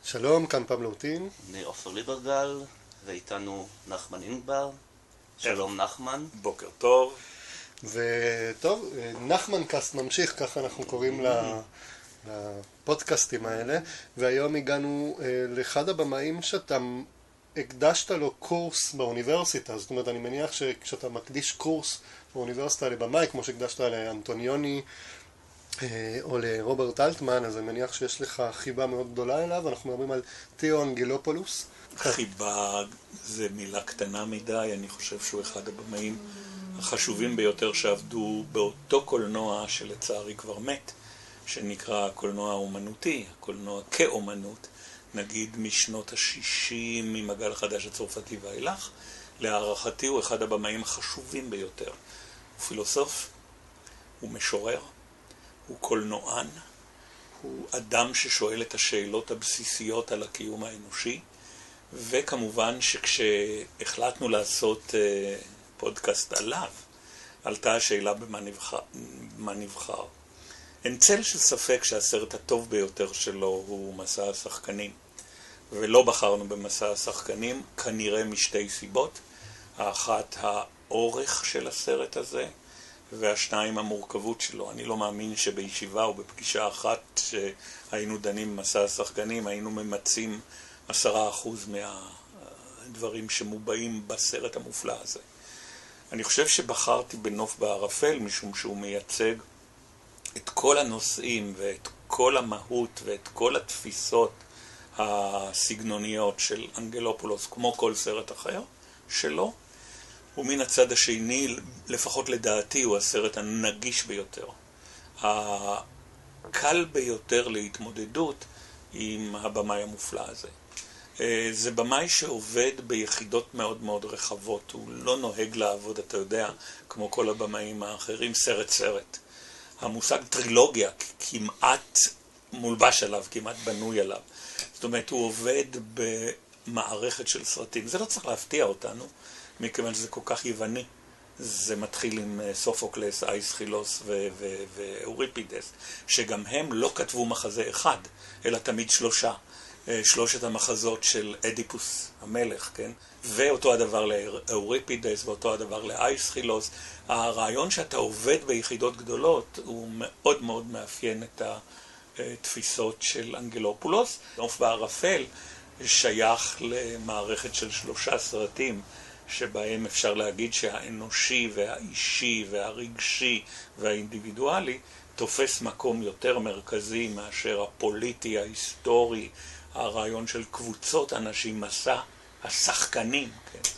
שלום, כאן פבלוטין. אני עופר ליברגל, ואיתנו נחמן אינגבר. שלום נחמן. בוקר טוב. וטוב, נחמן קאסט ממשיך, ככה אנחנו קוראים לפודקאסטים האלה. והיום הגענו לאחד הבמאים שאתה הקדשת לו קורס באוניברסיטה. זאת אומרת, אני מניח שכשאתה מקדיש קורס באוניברסיטה לבמאי, כמו שהקדשת לאנטוניוני או לרוברט אלטמן, אז אני מניח שיש לך חיבה מאוד גדולה אליו. אנחנו מדברים על תיאו אנגלופולוס. חיבה זה מילה קטנה מדי, אני חושב שהוא אחד הבמאים החשובים ביותר שעבדו באותו קולנוע שלצערי כבר מת, שנקרא קולנוע אומנותי, קולנוע כאומנות, נגיד משנות ה-60 ממגל החדש הצרפתי ואילך. להערכתי הוא אחד הבמאים החשובים ביותר. הוא פילוסוף, הוא משורר, הוא קולנוען, הוא אדם ששואל את השאלות הבסיסיות על הקיום האנושי, וכמובן שכשהחלטנו לעשות פודקאסט עליו, עלתה השאלה במה נבחר. אין צל של ספק שהסרט הטוב ביותר שלו הוא מסע השחקנים, ולא בחרנו במסע השחקנים כנראה משתי סיבות. האחת, האורך של הסרט הזה, והשניים, המורכבות שלו. אני לא מאמין שבישיבה או בפגישה אחת שהיינו דנים במסע השחקנים היינו ממצים 10% מהדברים שמובעים בסרט המופלא הזה. אני חושב שבחרתי בנוף בערפל משום שהוא מייצג את כל הנושאים ואת כל המהות ואת כל התפיסות הסגנוניות של אנגלופולוס, כמו כל סרט אחר שלו. ומן הצד השני, לפחות לדעתי, הוא הסרט הנגיש ביותר, הקל ביותר להתמודדות עם הבמאי המופלא הזה. זה במאי שעובד ביחידות מאוד מאוד רחבות, הוא לא נוהג לעבוד, אתה יודע, כמו כל הבמאים האחרים, סרט. המושג טרילוגיה כמעט מולבש עליו, כמעט בנוי עליו. זאת אומרת, הוא עובד במערכת של סרטים. זה לא צריך להפתיע אותנו, מכיוון שזה כל כך יווני. זה מתחיל עם סופוקלס, אייסכילוס ואוריפידס, שגם הם לא כתבו מחזה אחד, אלא תמיד שלושת המחזות של אדיפוס המלך, כן? ואותו הדבר לאוריפידס ואותו הדבר לאייסכילוס. הרעיון שאתה עובד ביחידות גדולות הוא מאוד מאוד מאפיין את התפיסות של אנגלופולוס. נוף בערפל שייך למערכת של 3 סרטים, שבהם אפשר להגיד שהאנושי והאישי והרגשי והאינדיבידואלי תופס מקום יותר מרכזי מאשר הפוליטי, ההיסטורי, הרעיון של קבוצות אנשים, מסע השחקנים, כן?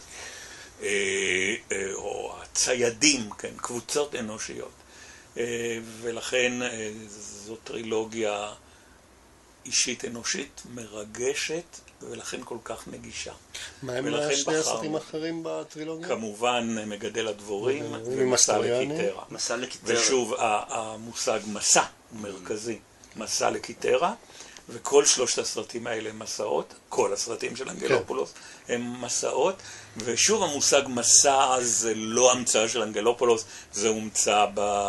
או הציידים, כן? קבוצות אנושיות. ולכן זו טרילוגיה אישית אנושית מרגשת, ולכן כל כך נגישה. מה הם שני הסרטים האחרים בטרילוגיה? כמובן מגדל הדבורים ומסע לקיטרה. מסע לקיטרה. ושוב, המושג מסע הוא מרכזי. מסע לקיטרה, וכל 3 הסרטים האלה הם מסעות, כל הסרטים של אנגלופולוס הם מסעות, ושוב המושג מסע זה לא המצאה של אנגלופולוס, זה הומצא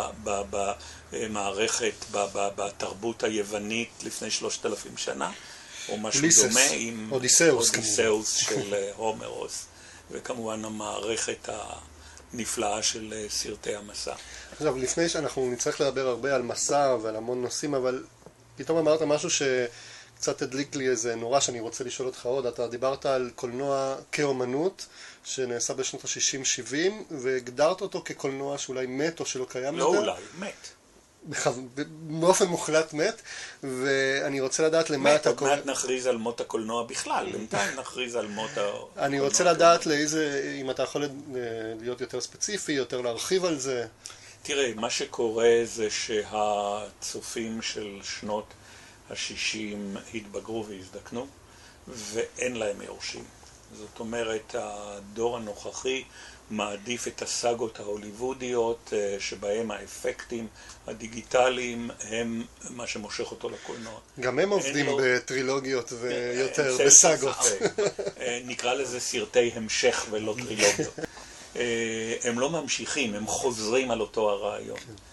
במערכת, בתרבות היוונית לפני 3,000 שנה, או משהו דומה עם אודיסאוס של הומרוס, וכמובן המערכת הנפלאה של סרטי המסע. עכשיו, לפני שאנחנו נצטרך לדבר הרבה על מסע ועל המון נושאים, אבל פתאום אמרת משהו שקצת הדליק לי איזה נורא שאני רוצה לשאול אותך עוד. אתה דיברת על קולנוע כאומנות שנעשה בשנות ה-60-70, והגדרת אותו כקולנוע שאולי מת או שלא קיים לא יותר. אולי, מת. באופן מוחלט מת, ואני רוצה לדעת למה אתה קורא. עוד מעט נכריז על מות הקולנוע בכלל, בינתיים נכריז על מות הקולנוע. אני רוצה לדעת לאיזה, אם אתה יכול להיות יותר ספציפי, יותר להרחיב על זה. תראה, מה שקורה זה שהצופים של שנות ה-60 התבגרו והזדקנו, ואין להם יורשים. זאת אומרת, הדור הנוכחי מעדיף את הסאגות ההוליוודיות, שבהם האפקטים הדיגיטליים הם מה שמושך אותו לקולנוע. גם הם עובדים בטרילוגיות ויותר בסאגות. נקרא לזה סרטי המשך ולא טרילוגיות. הם לא ממשיכים, הם חוזרים על אותו הרעיון.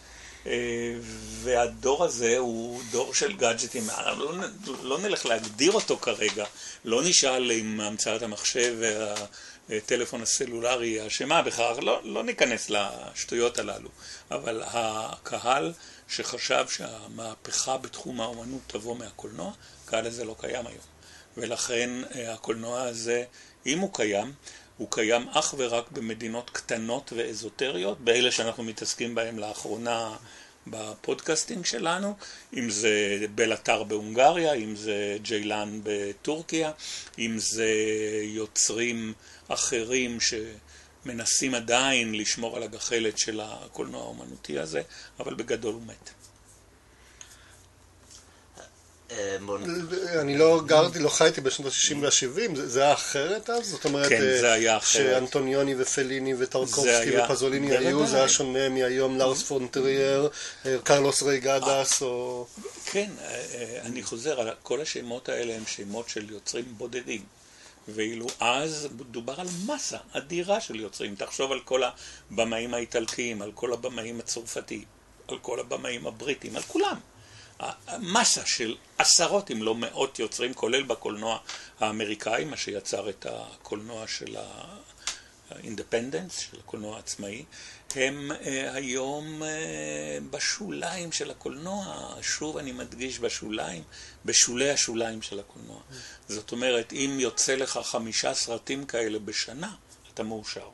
והדור הזה הוא דור של גאדג'טים, לא נלך להגדיר אותו כרגע, לא נשאל אם המצאת המחשב והטלפון הסלולרי האשמה בכך, לא ניכנס לשטויות הללו, אבל הקהל שחשב שהמהפכה בתחום האומנות תבוא מהקולנוע, הקהל הזה לא קיים היום, ולכן הקולנוע הזה, אם הוא קיים, הוא קיים אך ורק במדינות קטנות ואזוטריות, באלה שאנחנו מתעסקים בהם לאחרונה בפודקאסטינג שלנו, אם זה בלאטר בהונגריה, אם זה ג'יילן בטורקיה, אם זה יוצרים אחרים שמנסים עדיין לשמור על הגחלת של הקולנוע האומנותי הזה, אבל בגדול הוא מת. אני לא גרתי, לא חייתי בשנות ה-60 וה-70, זה היה אחרת אז? זאת אומרת, כן, זה היה אחרת. שאנטוניוני ופליני וטרקובסקי ופזוליני היו, זה היה שונה מהיום לארס פון טרייר, קרלוס רייגדס או... כן, אני חוזר, כל השמות האלה הם שמות של יוצרים בודדים. ואילו אז דובר על מסה אדירה של יוצרים. תחשוב על כל הבמאים האיטלקיים, על כל הבמאים הצרפתיים, על כל הבמאים הבריטים, על כולם. מסה של עשרות אם לא מאות יוצרים, כולל בקולנוע האמריקאי, מה שיצר את הקולנוע של האינדפנדנס, של הקולנוע העצמאי, הם היום בשוליים של הקולנוע, שוב אני מדגיש בשוליים, בשולי השוליים של הקולנוע. זאת אומרת, אם יוצא לך 5 סרטים כאלה בשנה, אתה מאושר.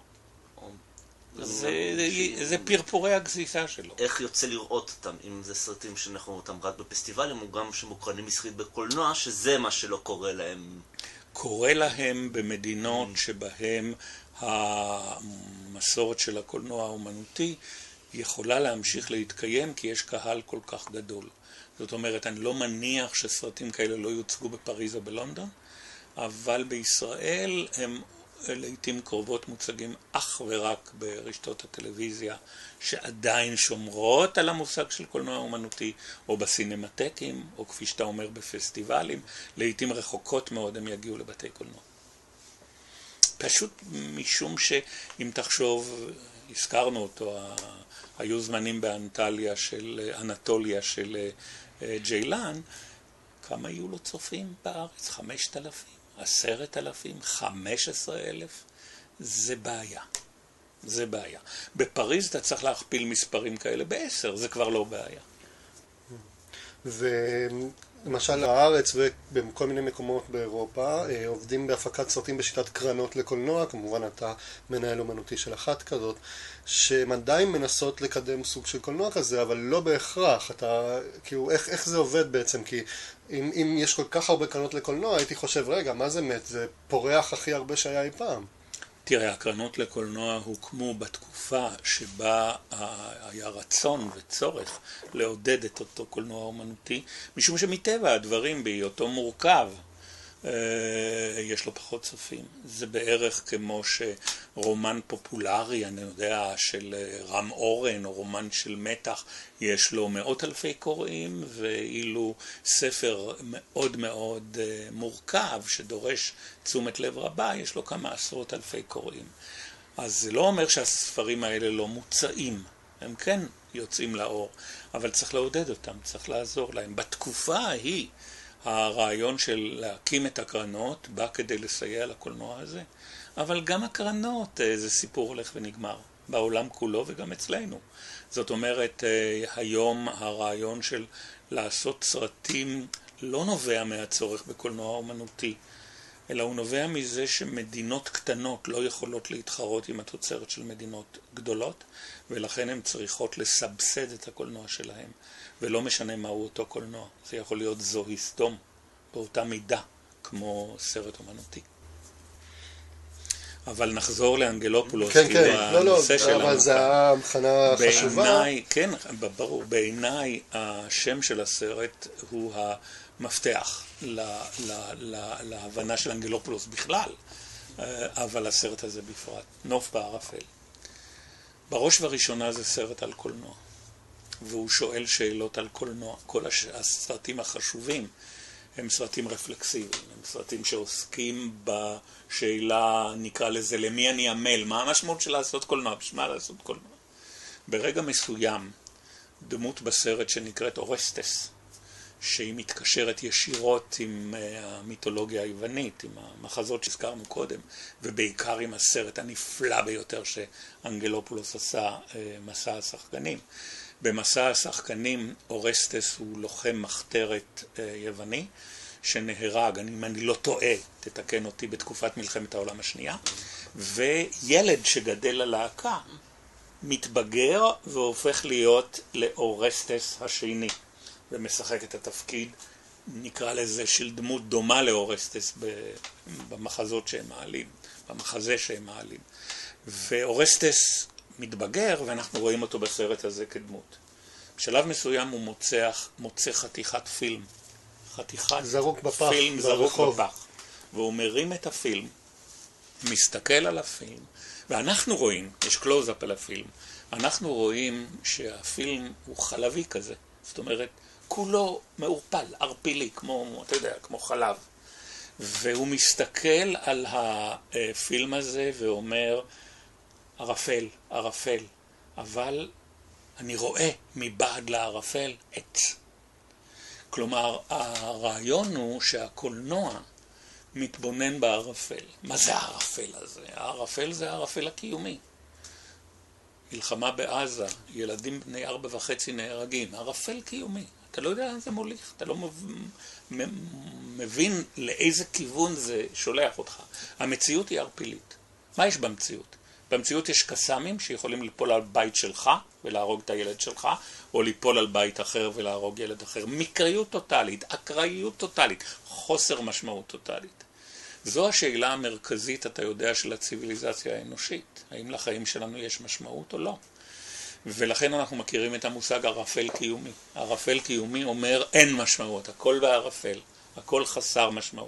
זה פרפורי הגסיסה שלו. איך יוצא לראות אותם, אם זה סרטים שאנחנו רואים אותם רק בפסטיבלים, או גם שמוקרנים מסחרית בקולנוע, שזה מה שלא קורה להם? קורה להם במדינות שבהם המסורת של הקולנוע האומנותי יכולה להמשיך להתקיים, כי יש קהל כל כך גדול. זאת אומרת, אני לא מניח שסרטים כאלה לא יוצגו בפריז או בלונדון, אבל בישראל הם לעתים קרובות מוצגים אך ורק ברשתות הטלוויזיה שעדיין שומרות על המושג של קולנוע אומנותי, או בסינמטקים, או כפי שאתה אומר בפסטיבלים, לעתים רחוקות מאוד הם יגיעו לבתי קולנוע. פשוט משום שאם תחשוב, הזכרנו אותו, היו זמנים באנטליה של אנטוליה של ג'יילן, כמה היו לו צופים בארץ? 5,000? 10,000, 15,000, זה בעיה. זה בעיה. בפריז אתה צריך להכפיל מספרים כאלה ב10, זה כבר לא בעיה. ולמשל בארץ ובכל מיני מקומות באירופה עובדים בהפקת סרטים בשיטת קרנות לקולנוע, כמובן אתה מנהל אומנותי של אחת כזאת, שהן עדיין מנסות לקדם סוג של קולנוע כזה, אבל לא בהכרח. אתה, כאילו, איך זה עובד בעצם? כי אם יש כל כך הרבה קרנות לקולנוע, הייתי חושב, רגע, מה זה מת? זה פורח הכי הרבה שהיה אי פעם. תראה, הקרנות לקולנוע הוקמו בתקופה שבה היה רצון וצורך לעודד את אותו קולנוע אומנותי, משום שמטבע הדברים בהיותו מורכב, יש לו פחות צופים. זה בערך כמו שרומן פופולרי, אני יודע, של רם אורן, או רומן של מתח, יש לו 100,000 קוראים, ואילו ספר מאוד מאוד מורכב, שדורש תשומת לב רבה, יש לו כמה 10,000 קוראים. אז זה לא אומר שהספרים האלה לא מוצאים, הם כן יוצאים לאור, אבל צריך לעודד אותם, צריך לעזור להם. בתקופה ההיא, הרעיון של להקים את הקרנות בא כדי לסייע לקולנוע הזה, אבל גם הקרנות זה סיפור הולך ונגמר, בעולם כולו וגם אצלנו. זאת אומרת, היום הרעיון של לעשות סרטים לא נובע מהצורך בקולנוע אומנותי, אלא הוא נובע מזה שמדינות קטנות לא יכולות להתחרות עם התוצרת של מדינות גדולות, ולכן הן צריכות לסבסד את הקולנוע שלהם. ולא משנה מהו אותו קולנוע. זה יכול להיות זוהי סדום, באותה מידה, כמו סרט אומנותי. אבל נחזור לאנגלופולוס, כן, כאילו כן, הנושא שלנו. אבל זה ההבחנה חשובה. בעיניי, כן, ברור, בעיניי השם של הסרט הוא המפתח להבנה של אנגלופולוס בכלל, אבל הסרט הזה בפרט, נוף בערפל. בראש ובראשונה זה סרט על קולנוע. והוא שואל שאלות על קולנוע. כל הסרטים החשובים הם סרטים רפלקסיביים, הם סרטים שעוסקים בשאלה, נקרא לזה, למי אני עמל, מה המשמעות של לעשות קולנוע, בשביל מה לעשות קולנוע. ברגע מסוים, דמות בסרט שנקראת אורסטס, שהיא מתקשרת ישירות עם המיתולוגיה היוונית, עם המחזות שהזכרנו קודם, ובעיקר עם הסרט הנפלא ביותר שאנגלופולוס עשה, מסע השחקנים. במסע השחקנים אורסטס הוא לוחם מחתרת יווני, שנהרג, אם אני לא טועה, תתקן אותי, בתקופת מלחמת העולם השנייה, וילד שגדל ללהקה מתבגר והופך להיות לאורסטס השני, ומשחק את התפקיד, נקרא לזה, של דמות דומה לאורסטס במחזות שהם מעלים, במחזה שהם מעלים. ואורסטס מתבגר, ואנחנו רואים אותו בסרט הזה כדמות. בשלב מסוים הוא מוצא חתיכת פילם, חתיכת זרוק בפח, פילם זרוק בפח, והוא מרים את הפילם, מסתכל על הפילם, ואנחנו רואים, יש קלוז-אפ על הפילם, אנחנו רואים שהפילם הוא חלבי כזה, זאת אומרת, כולו מעורפל, ערפילי, כמו, אתה יודע, כמו חלב. והוא מסתכל על הפילם הזה ואומר, ערפל, ערפל, אבל אני רואה מבעד לערפל עץ. כלומר, הרעיון הוא שהקולנוע מתבונן בערפל. מה זה הערפל הזה? הערפל זה הערפל הקיומי. מלחמה בעזה, ילדים בני 4.5 נהרגים, ערפל קיומי. אתה לא יודע לאן זה מוליך, אתה לא מבין לאיזה כיוון זה שולח אותך. המציאות היא ערפילית. מה יש במציאות? במציאות יש קסמים שיכולים ליפול על בית שלך ולהרוג את הילד שלך, או ליפול על בית אחר ולהרוג ילד אחר. מקריות טוטלית, אקראיות טוטלית, חוסר משמעות טוטלית. זו השאלה המרכזית, אתה יודע, של הציביליזציה האנושית. האם לחיים שלנו יש משמעות או לא? ולכן אנחנו מכירים את המושג ערפל קיומי. ערפל קיומי אומר אין משמעות, הכל בערפל, הכל חסר משמעות.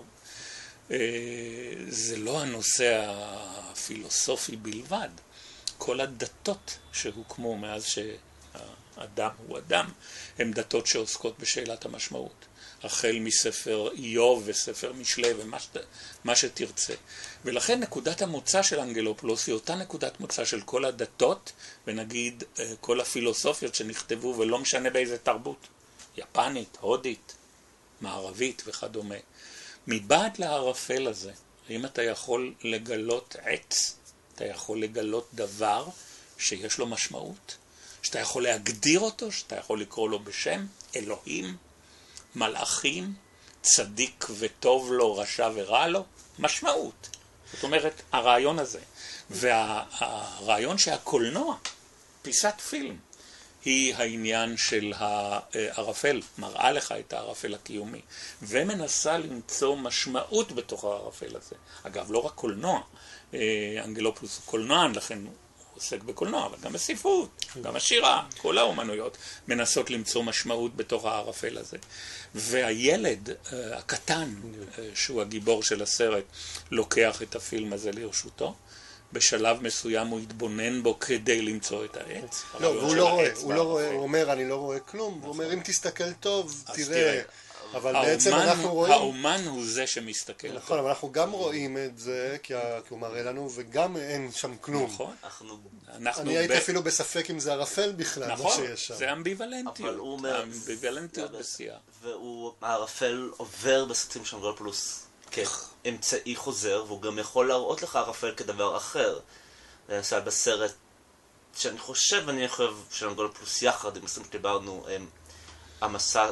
זה לא הנושא הפילוסופי בלבד. כל הדתות שהוקמו מאז שהאדם הוא אדם, הן דתות שעוסקות בשאלת המשמעות. החל מספר איוב וספר משלי ומה שתרצה. ולכן נקודת המוצא של אנגלופולוס היא אותה נקודת מוצא של כל הדתות, ונגיד כל הפילוסופיות שנכתבו, ולא משנה באיזה תרבות, יפנית, הודית, מערבית וכדומה. מבעד לערפל הזה, האם אתה יכול לגלות עץ, אתה יכול לגלות דבר שיש לו משמעות, שאתה יכול להגדיר אותו, שאתה יכול לקרוא לו בשם, אלוהים, מלאכים, צדיק וטוב לו, רשע ורע לו, משמעות. זאת אומרת, הרעיון הזה. והרעיון שהקולנוע, פיסת פילם, היא העניין של הערפל, מראה לך את הערפל הקיומי, ומנסה למצוא משמעות בתוך הערפל הזה. אגב, לא רק קולנוע, אנגלופולוס הוא קולנוען, לכן הוא עוסק בקולנוע, אבל גם בספרות, גם השירה, כל האומנויות מנסות למצוא משמעות בתוך הערפל הזה. והילד הקטן, שהוא הגיבור של הסרט, לוקח את הפילם הזה לרשותו, בשלב מסוים הוא יתבונן בו כדי למצוא את העץ. לא, והוא לא רואה, הוא אומר אני לא רואה כלום, הוא אומר אם תסתכל טוב, תראה. אבל בעצם אנחנו רואים... האומן הוא זה שמסתכל. נכון, אבל אנחנו גם רואים את זה, כי הוא מראה לנו, וגם אין שם כלום. נכון. אני הייתי אפילו בספק אם זה ערפל בכלל, מה שיש שם. זה אמביוולנטיות. אמביוולנטיות בשיאה. והערפל עובר בסרטים של אנגלופולוס כאמצעי חוזר, והוא גם יכול להראות לך ערפל כדבר אחר. למשל בסרט שאני חושב, אני חושב של אנגלופולוס יחד, עם הסרט שדיברנו, המסע...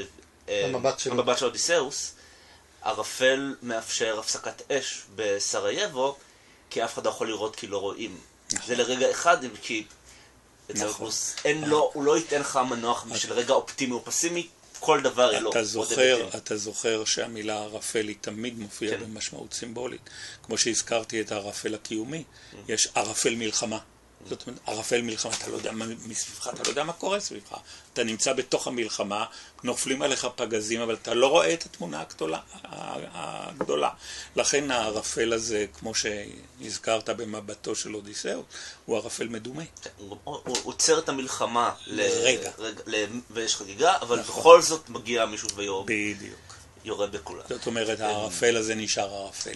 המבט של אודיסאוס, ערפל מאפשר הפסקת אש בסרייבו, כי אף אחד לא יכול לראות כי לא רואים. זה לרגע אחד, כי אנגלופולוס הוא לא ייתן לך מנוח בשביל רגע אופטימי או פסימי, כל דבר אלו. אתה זוכר שהמילה ערפל היא תמיד מופיעה במשמעות סימבולית. כמו שהזכרתי את הערפל הקיומי, יש ערפל מלחמה. זאת אומרת, ערפל מלחמה, אתה לא יודע מה מסביבך, אתה לא יודע מה קורה סביבך. אתה נמצא בתוך המלחמה, נופלים עליך פגזים, אבל אתה לא רואה את התמונה הגדולה. לכן הערפל הזה, כמו שהזכרת במבטו של אודיסאוס, הוא ערפל מדומה. הוא עוצר את המלחמה לרגע, ויש חגיגה, אבל בכל זאת מגיע מישהו ויור. בדיוק. יורד בכולה. זאת אומרת, הערפל הזה נשאר ערפל.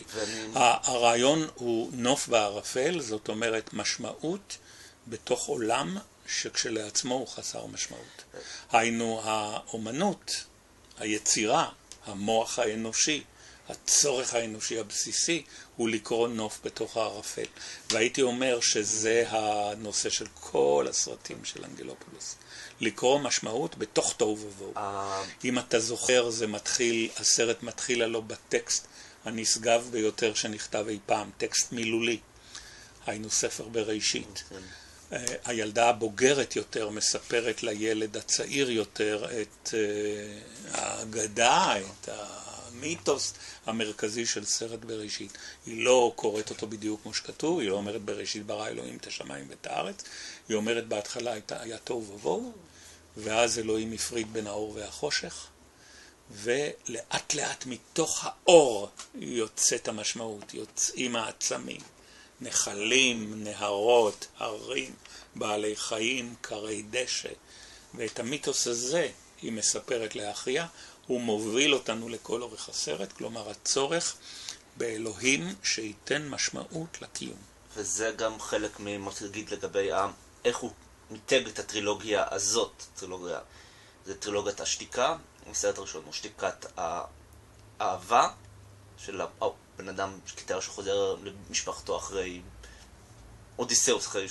הרעיון הוא נוף בערפל, זאת אומרת, משמעות בתוך עולם שכשלעצמו הוא חסר משמעות. היינו האומנות, היצירה, המוח האנושי, הצורך האנושי הבסיסי הוא לקרוא נוף בתוך הערפל. והייתי אומר שזה הנושא של כל הסרטים של אנגלופולוס. לקרוא משמעות בתוך תוהו ובוהו. אם אתה זוכר, הסרט מתחיל עלו בטקסט הנשגב ביותר שנכתב אי פעם, טקסט מילולי. היינו ספר בראשית. הילדה הבוגרת יותר מספרת לילד הצעיר יותר את האגדה, את המיתוס המרכזי של סרט בראשית. היא לא קוראת אותו בדיוק כמו שכתוב, היא לא אומרת בראשית ברא אלוהים את השמיים ואת הארץ, היא אומרת בהתחלה היה תוהו ובוהו, ואז אלוהים הפריד בין האור והחושך, ולאט לאט מתוך האור יוצאת המשמעות, יוצאים העצמים, נחלים, נהרות, הרים, בעלי חיים, קרי דשא, ואת המיתוס הזה היא מספרת לאחיה, הוא מוביל אותנו לכל אורך הסרט, כלומר הצורך באלוהים שייתן משמעות לקיום. וזה גם חלק ממה שתגיד לגבי איך הוא מיתג את הטרילוגיה הזאת. זה טרילוגיית השתיקה, הסרט הראשון הוא שתיקת האהבה של הבן אדם שקיטר שחוזר למשפחתו אחרי אודיסאוס, אחרי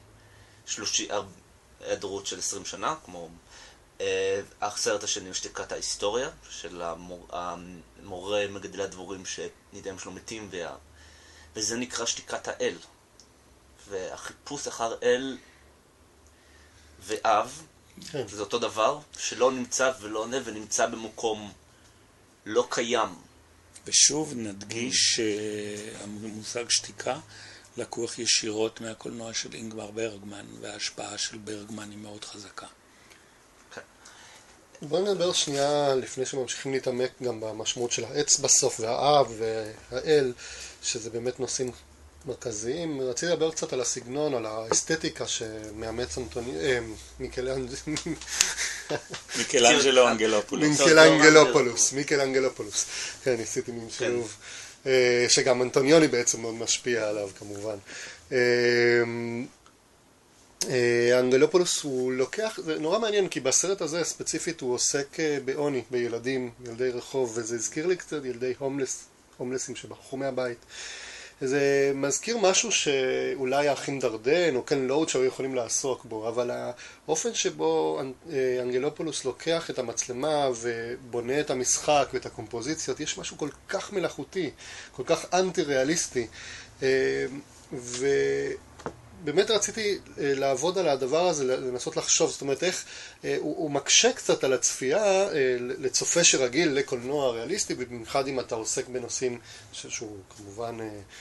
היעדרות של 20 שנה, כמו הסרט השני הוא שתיקת ההיסטוריה של המורה מגדלי הדבורים שנידיהם שלו מתים, וזה נקרא שתיקת האל. והחיפוש אחר אל ואב, זה אותו דבר, שלא נמצא ולא עונה ונמצא במקום לא קיים. ושוב נדגיש שהמושג שתיקה לקוח ישירות מהקולנוע של אינגמר ברגמן, וההשפעה של ברגמן היא מאוד חזקה. בואו נדבר שנייה לפני שממשיכים להתעמק גם במשמעות של העץ בסוף והאב והאל, שזה באמת נושאים מרכזיים. רציתי לדבר קצת על הסגנון, על האסתטיקה שמאמץ מיקלאנג'לו אנגלופולוס. כן, ניסיתי משילוב. שגם אנטוניוני בעצם מאוד משפיע עליו כמובן. אנגלופולוס הוא לוקח, זה נורא מעניין כי בסרט הזה ספציפית הוא עוסק בעוני, בילדים, ילדי רחוב, וזה הזכיר לי קצת ילדי הומלסים שברחו מהבית. זה מזכיר משהו שאולי האחים דרדן או קן לואוד שהיו יכולים לעסוק בו, אבל האופן שבו אנגלופולוס לוקח את המצלמה ובונה את המשחק ואת הקומפוזיציות, יש משהו כל כך מלאכותי, כל כך אנטי-ריאליסטי, ובאמת רציתי לעבוד על הדבר הזה, לנסות לחשוב, זאת אומרת איך הוא מקשה קצת על הצפייה לצופה שרגיל לקולנוע ריאליסטי, במיוחד אם אתה עוסק בנושאים שהוא כמובן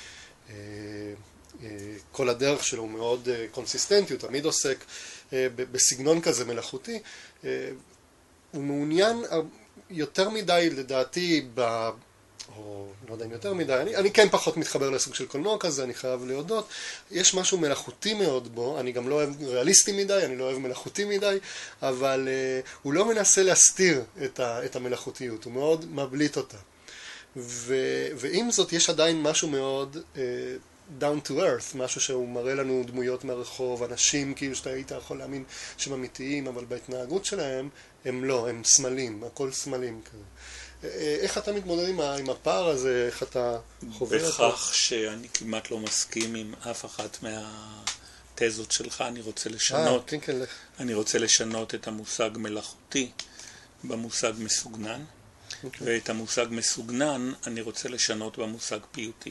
כל הדרך שלו הוא מאוד קונסיסטנטי, הוא תמיד עוסק בסגנון כזה מלאכותי. הוא מעוניין יותר מדי לדעתי או לא יודע אם יותר מדי, אני כן פחות מתחבר לסוג של קולנוע כזה, אני חייב להודות. יש משהו מלאכותי מאוד בו, אני גם לא אוהב ריאליסטי מדי, אני לא אוהב מלאכותי מדי, אבל הוא לא מנסה להסתיר את המלאכותיות, הוא מאוד מבליט אותה. ועם זאת יש עדיין משהו מאוד down to earth, משהו שהוא מראה לנו דמויות מהרחוב, אנשים כאילו שאתה היית יכול להאמין שהם אמיתיים, אבל בהתנהגות שלהם הם לא, הם סמלים, הכל סמלים כזה. איך אתה מתמודד עם הפער הזה, איך אתה חובר אותו? בכך שאני כמעט לא מסכים עם אף אחת מהתזות שלך, אני רוצה לשנות את המושג מלאכותי במושג מסוגנן, ואת המושג מסוגנן אני רוצה לשנות במושג פיוטי.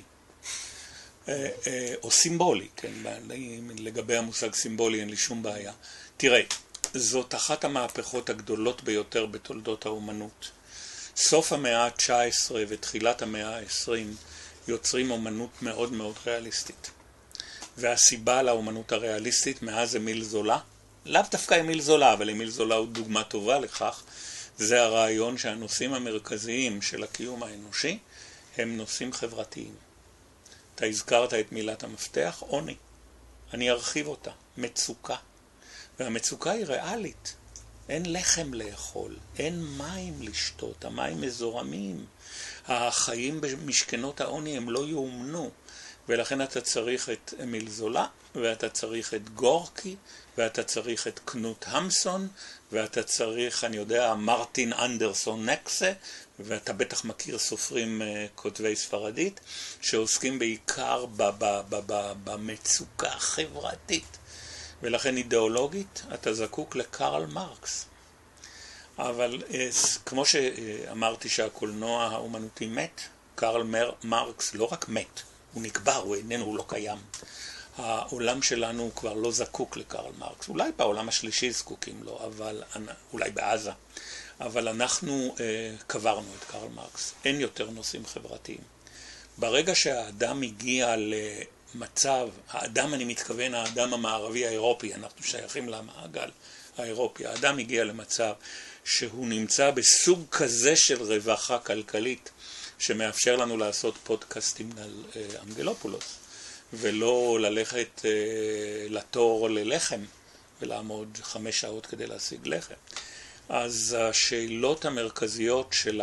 או סימבולי, כן? לגבי המושג סימבולי אין לי שום בעיה. תראה, זאת אחת המהפכות הגדולות ביותר בתולדות האומנות. סוף המאה ה-19 ותחילת המאה ה-20 יוצרים אומנות מאוד מאוד ריאליסטית. והסיבה לאומנות הריאליסטית מאז אמיל זולה, לאו דווקא אמיל זולה, אבל אמיל זולה הוא דוגמה טובה לכך, זה הרעיון שהנושאים המרכזיים של הקיום האנושי הם נושאים חברתיים. אתה הזכרת את מילת המפתח, עוני. אני ארחיב אותה, מצוקה. והמצוקה היא ריאלית. אין לחם לאכול, אין מים לשתות, המים מזורמים. החיים במשכנות העוני הם לא יאומנו. ולכן אתה צריך את אמיל זולה, ואתה צריך את גורקי, ואתה צריך את קנוט המסון, ואתה צריך, אני יודע, מרטין אנדרסון נקסה, ואתה בטח מכיר סופרים כותבי ספרדית, שעוסקים בעיקר במצוקה החברתית. ולכן אידיאולוגית אתה זקוק לקרל מרקס. אבל כמו שאמרתי שהקולנוע האומנותי מת, קרל מרקס לא רק מת, הוא נקבר, הוא איננו, הוא לא קיים. העולם שלנו כבר לא זקוק לקרל מרקס. אולי בעולם השלישי זקוקים לו, אבל אולי בעזה. אבל אנחנו קברנו את קרל מרקס. אין יותר נושאים חברתיים. ברגע שהאדם הגיע למצב, האדם אני מתכוון, האדם המערבי האירופי, אנחנו שייכים למעגל האירופי, האדם הגיע למצב שהוא נמצא בסוג כזה של רווחה כלכלית, שמאפשר לנו לעשות פודקאסטים על אנגלופולוס, ולא ללכת לתור ללחם, ולעמוד 5 שעות כדי להשיג לחם. אז השאלות המרכזיות של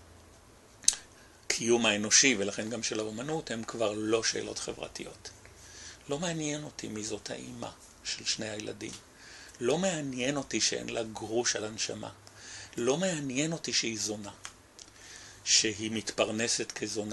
הקיום האנושי, ולכן גם של האומנות, הן כבר לא שאלות חברתיות. לא מעניין אותי מי זאת האמא של 2 הילדים. לא מעניין אותי שאין לה גרוש על הנשמה. לא מעניין אותי שהיא זונה. שהיא מתפרנסת כזונה.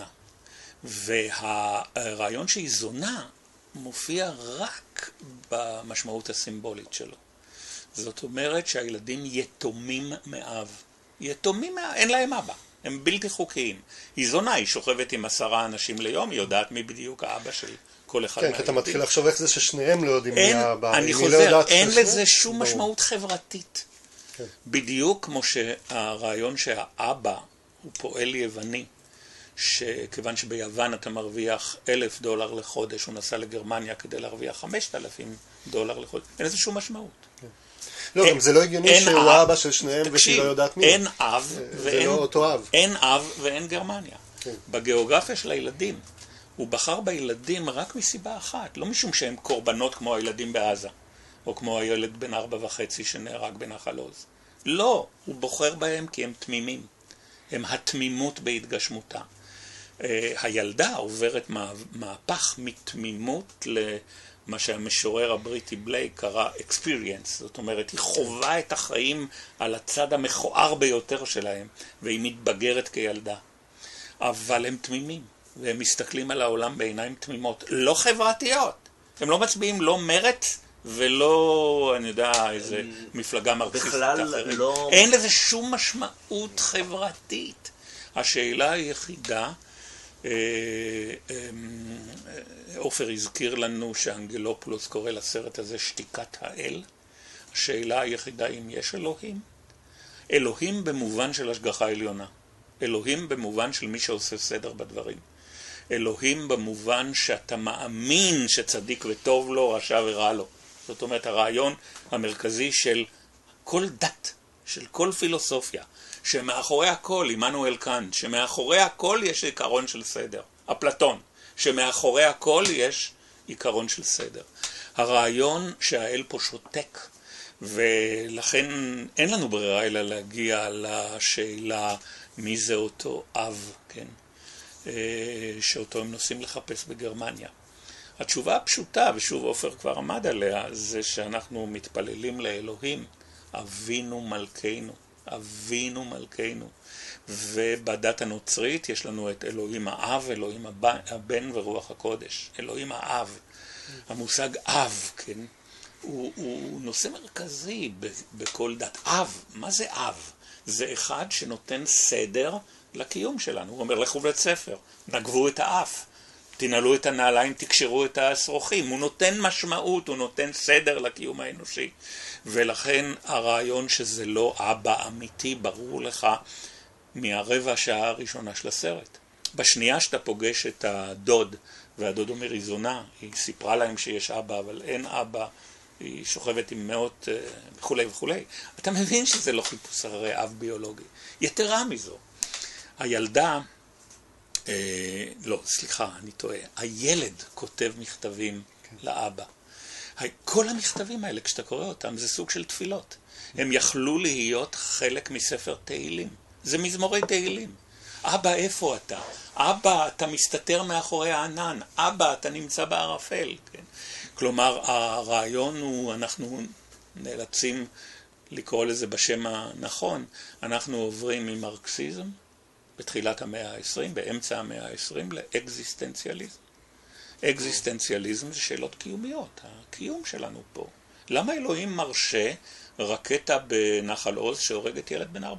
והרעיון שהיא זונה מופיע רק במשמעות הסימבולית שלו. זאת אומרת שהילדים יתומים מאב. יתומים מאב, אין להם אבא. הם בלתי חוקיים. היא זונה, היא שוכבת עם 10 אנשים ליום, היא יודעת מי בדיוק האבא של כל אחד מהילדים. כן, כי אתה מתחיל לחשוב איך זה ששניהם לא יודעים מי האבא. אני חוזר, אין לזה שום משמעות חברתית. בדיוק כמו שהרעיון שהאבא הוא פועל יווני, שכיוון שביוון אתה מרוויח $1,000 לחודש, הוא נסע לגרמניה כדי להרוויח $5,000 לחודש. אין לזה שום משמעות. לא, גם זה לא הגיוני שהוא האבא של שניהם ושהיא לא יודעת מי. אין אב ואין ואין גרמניה. בגיאוגרפיה של הילדים, הוא בחר בילדים רק מסיבה אחת, לא משום שהם קורבנות כמו הילדים בעזה, או כמו הילד בן 4.5 שנהרג בנחל עוז. לא, הוא בוחר בהם כי הם תמימים. הם התמימות בהתגשמותה. הילדה עוברת מהפך מתמימות למה שהמשורר הבריטי בלייק קרא experience. זאת אומרת, היא חובה את החיים על הצד המכוער ביותר שלהם, והיא מתבגרת כילדה. אבל הם תמימים, והם מסתכלים על העולם בעיניים תמימות, לא חברתיות. הם לא מצביעים לא מרץ, ולא, אני יודע, איזה מפלגה מרקסיסטית אחרת. לא... אין לזה שום משמעות חברתית. השאלה היחידה, אופר הזכיר לנו שאנגלופולוס קורא לסרט הזה שתיקת האל. השאלה היחידה אם יש אלוהים. אלוהים במובן של השגחה עליונה. אלוהים במובן של מי שעושה סדר בדברים. אלוהים במובן שאתה מאמין שצדיק וטוב לו, רשע ורע לו. זאת אומרת, הרעיון המרכזי של כל דת, של כל פילוסופיה, שמאחורי הכל, עמנואל קאנט, שמאחורי הכל יש עיקרון של סדר. אפלטון, שמאחורי הכל יש עיקרון של סדר. הרעיון שהאל פה שותק, ולכן אין לנו ברירה אלא להגיע לשאלה מי זה אותו אב, כן? שאותו הם נוסעים לחפש בגרמניה. התשובה הפשוטה, ושוב עופר כבר עמד עליה, זה שאנחנו מתפללים לאלוהים, אבינו מלכנו, אבינו מלכנו. ובדת הנוצרית יש לנו את אלוהים האב, אלוהים הבן ורוח הקודש. אלוהים האב, המושג אב, כן? הוא נושא מרכזי בכל דת. אב, מה זה אב? זה אחד שנותן סדר לקיום שלנו. הוא אומר, לכו לבית ספר, נגבו את האף, תנעלו את הנעליים, תקשרו את השרוכים. הוא נותן משמעות, הוא נותן סדר לקיום האנושי. ולכן הרעיון שזה לא אבא אמיתי, ברור לך מהרבע שעה הראשונה של הסרט. בשנייה שאתה פוגש את הדוד, והדוד אומר היא זונה, היא סיפרה להם שיש אבא, אבל אין אבא, היא שוכבת עם מאות וכו' וכו'. אתה מבין שזה לא חיפוש אחרי אב ביולוגי. יתרה מזו, הילדה, לא, סליחה, אני טועה, הילד כותב מכתבים לאבא. כל המכתבים האלה, כשאתה קורא אותם, זה סוג של תפילות. הם יכלו להיות חלק מספר תהילים. זה מזמורי תהילים. אבא, איפה אתה? אבא, אתה מסתתר מאחורי הענן. אבא, אתה נמצא בערפל. כן? כלומר, הרעיון הוא, אנחנו נאלצים לקרוא לזה בשם הנכון, אנחנו עוברים ממרקסיזם בתחילת המאה ה-20, באמצע המאה ה-20, לאקזיסטנציאליזם. אקזיסטנציאליזם זה שאלות קיומיות, הקיום שלנו פה. למה אלוהים מרשה רקטה בנחל עוז שהורגת ילד בן 4.5?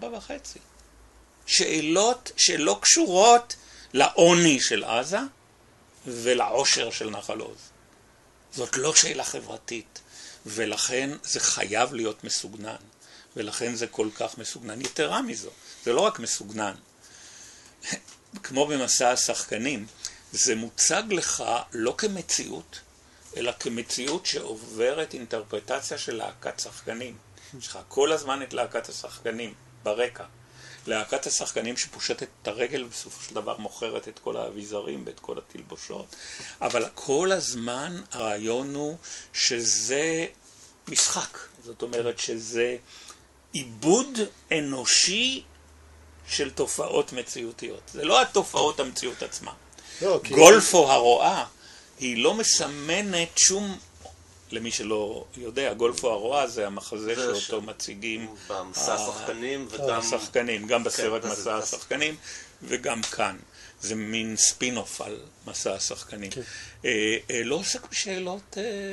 שאלות שלא קשורות לעוני של עזה ולעושר של נחל עוז. זאת לא שאלה חברתית, ולכן זה חייב להיות מסוגנן, ולכן זה כל כך מסוגנן. יתרה מזו, זה לא רק מסוגנן. כמו במסע השחקנים, זה מוצג לך לא כמציאות, אלא כמציאות שעוברת אינטרפרטציה של להקת שחקנים. יש לך כל הזמן את להקת השחקנים ברקע. להקת השחקנים שפושטת את הרגל ובסופו של דבר מוכרת את כל האביזרים ואת כל התלבושות. אבל כל הזמן הרעיון הוא שזה משחק. זאת אומרת שזה עיבוד אנושי של תופעות מציאותיות. זה לא התופעות המציאות עצמה. לא, גולפו הרואה היא לא מסמנת שום, למי שלא יודע, גולפו הרואה זה המחזה שאותו מציגים במסע השחקנים וגם השחקנים, גם בסרט מסע השחקנים וגם כאן. זה מין ספין-אוף על מסע השחקנים. לא עוסק בשאלות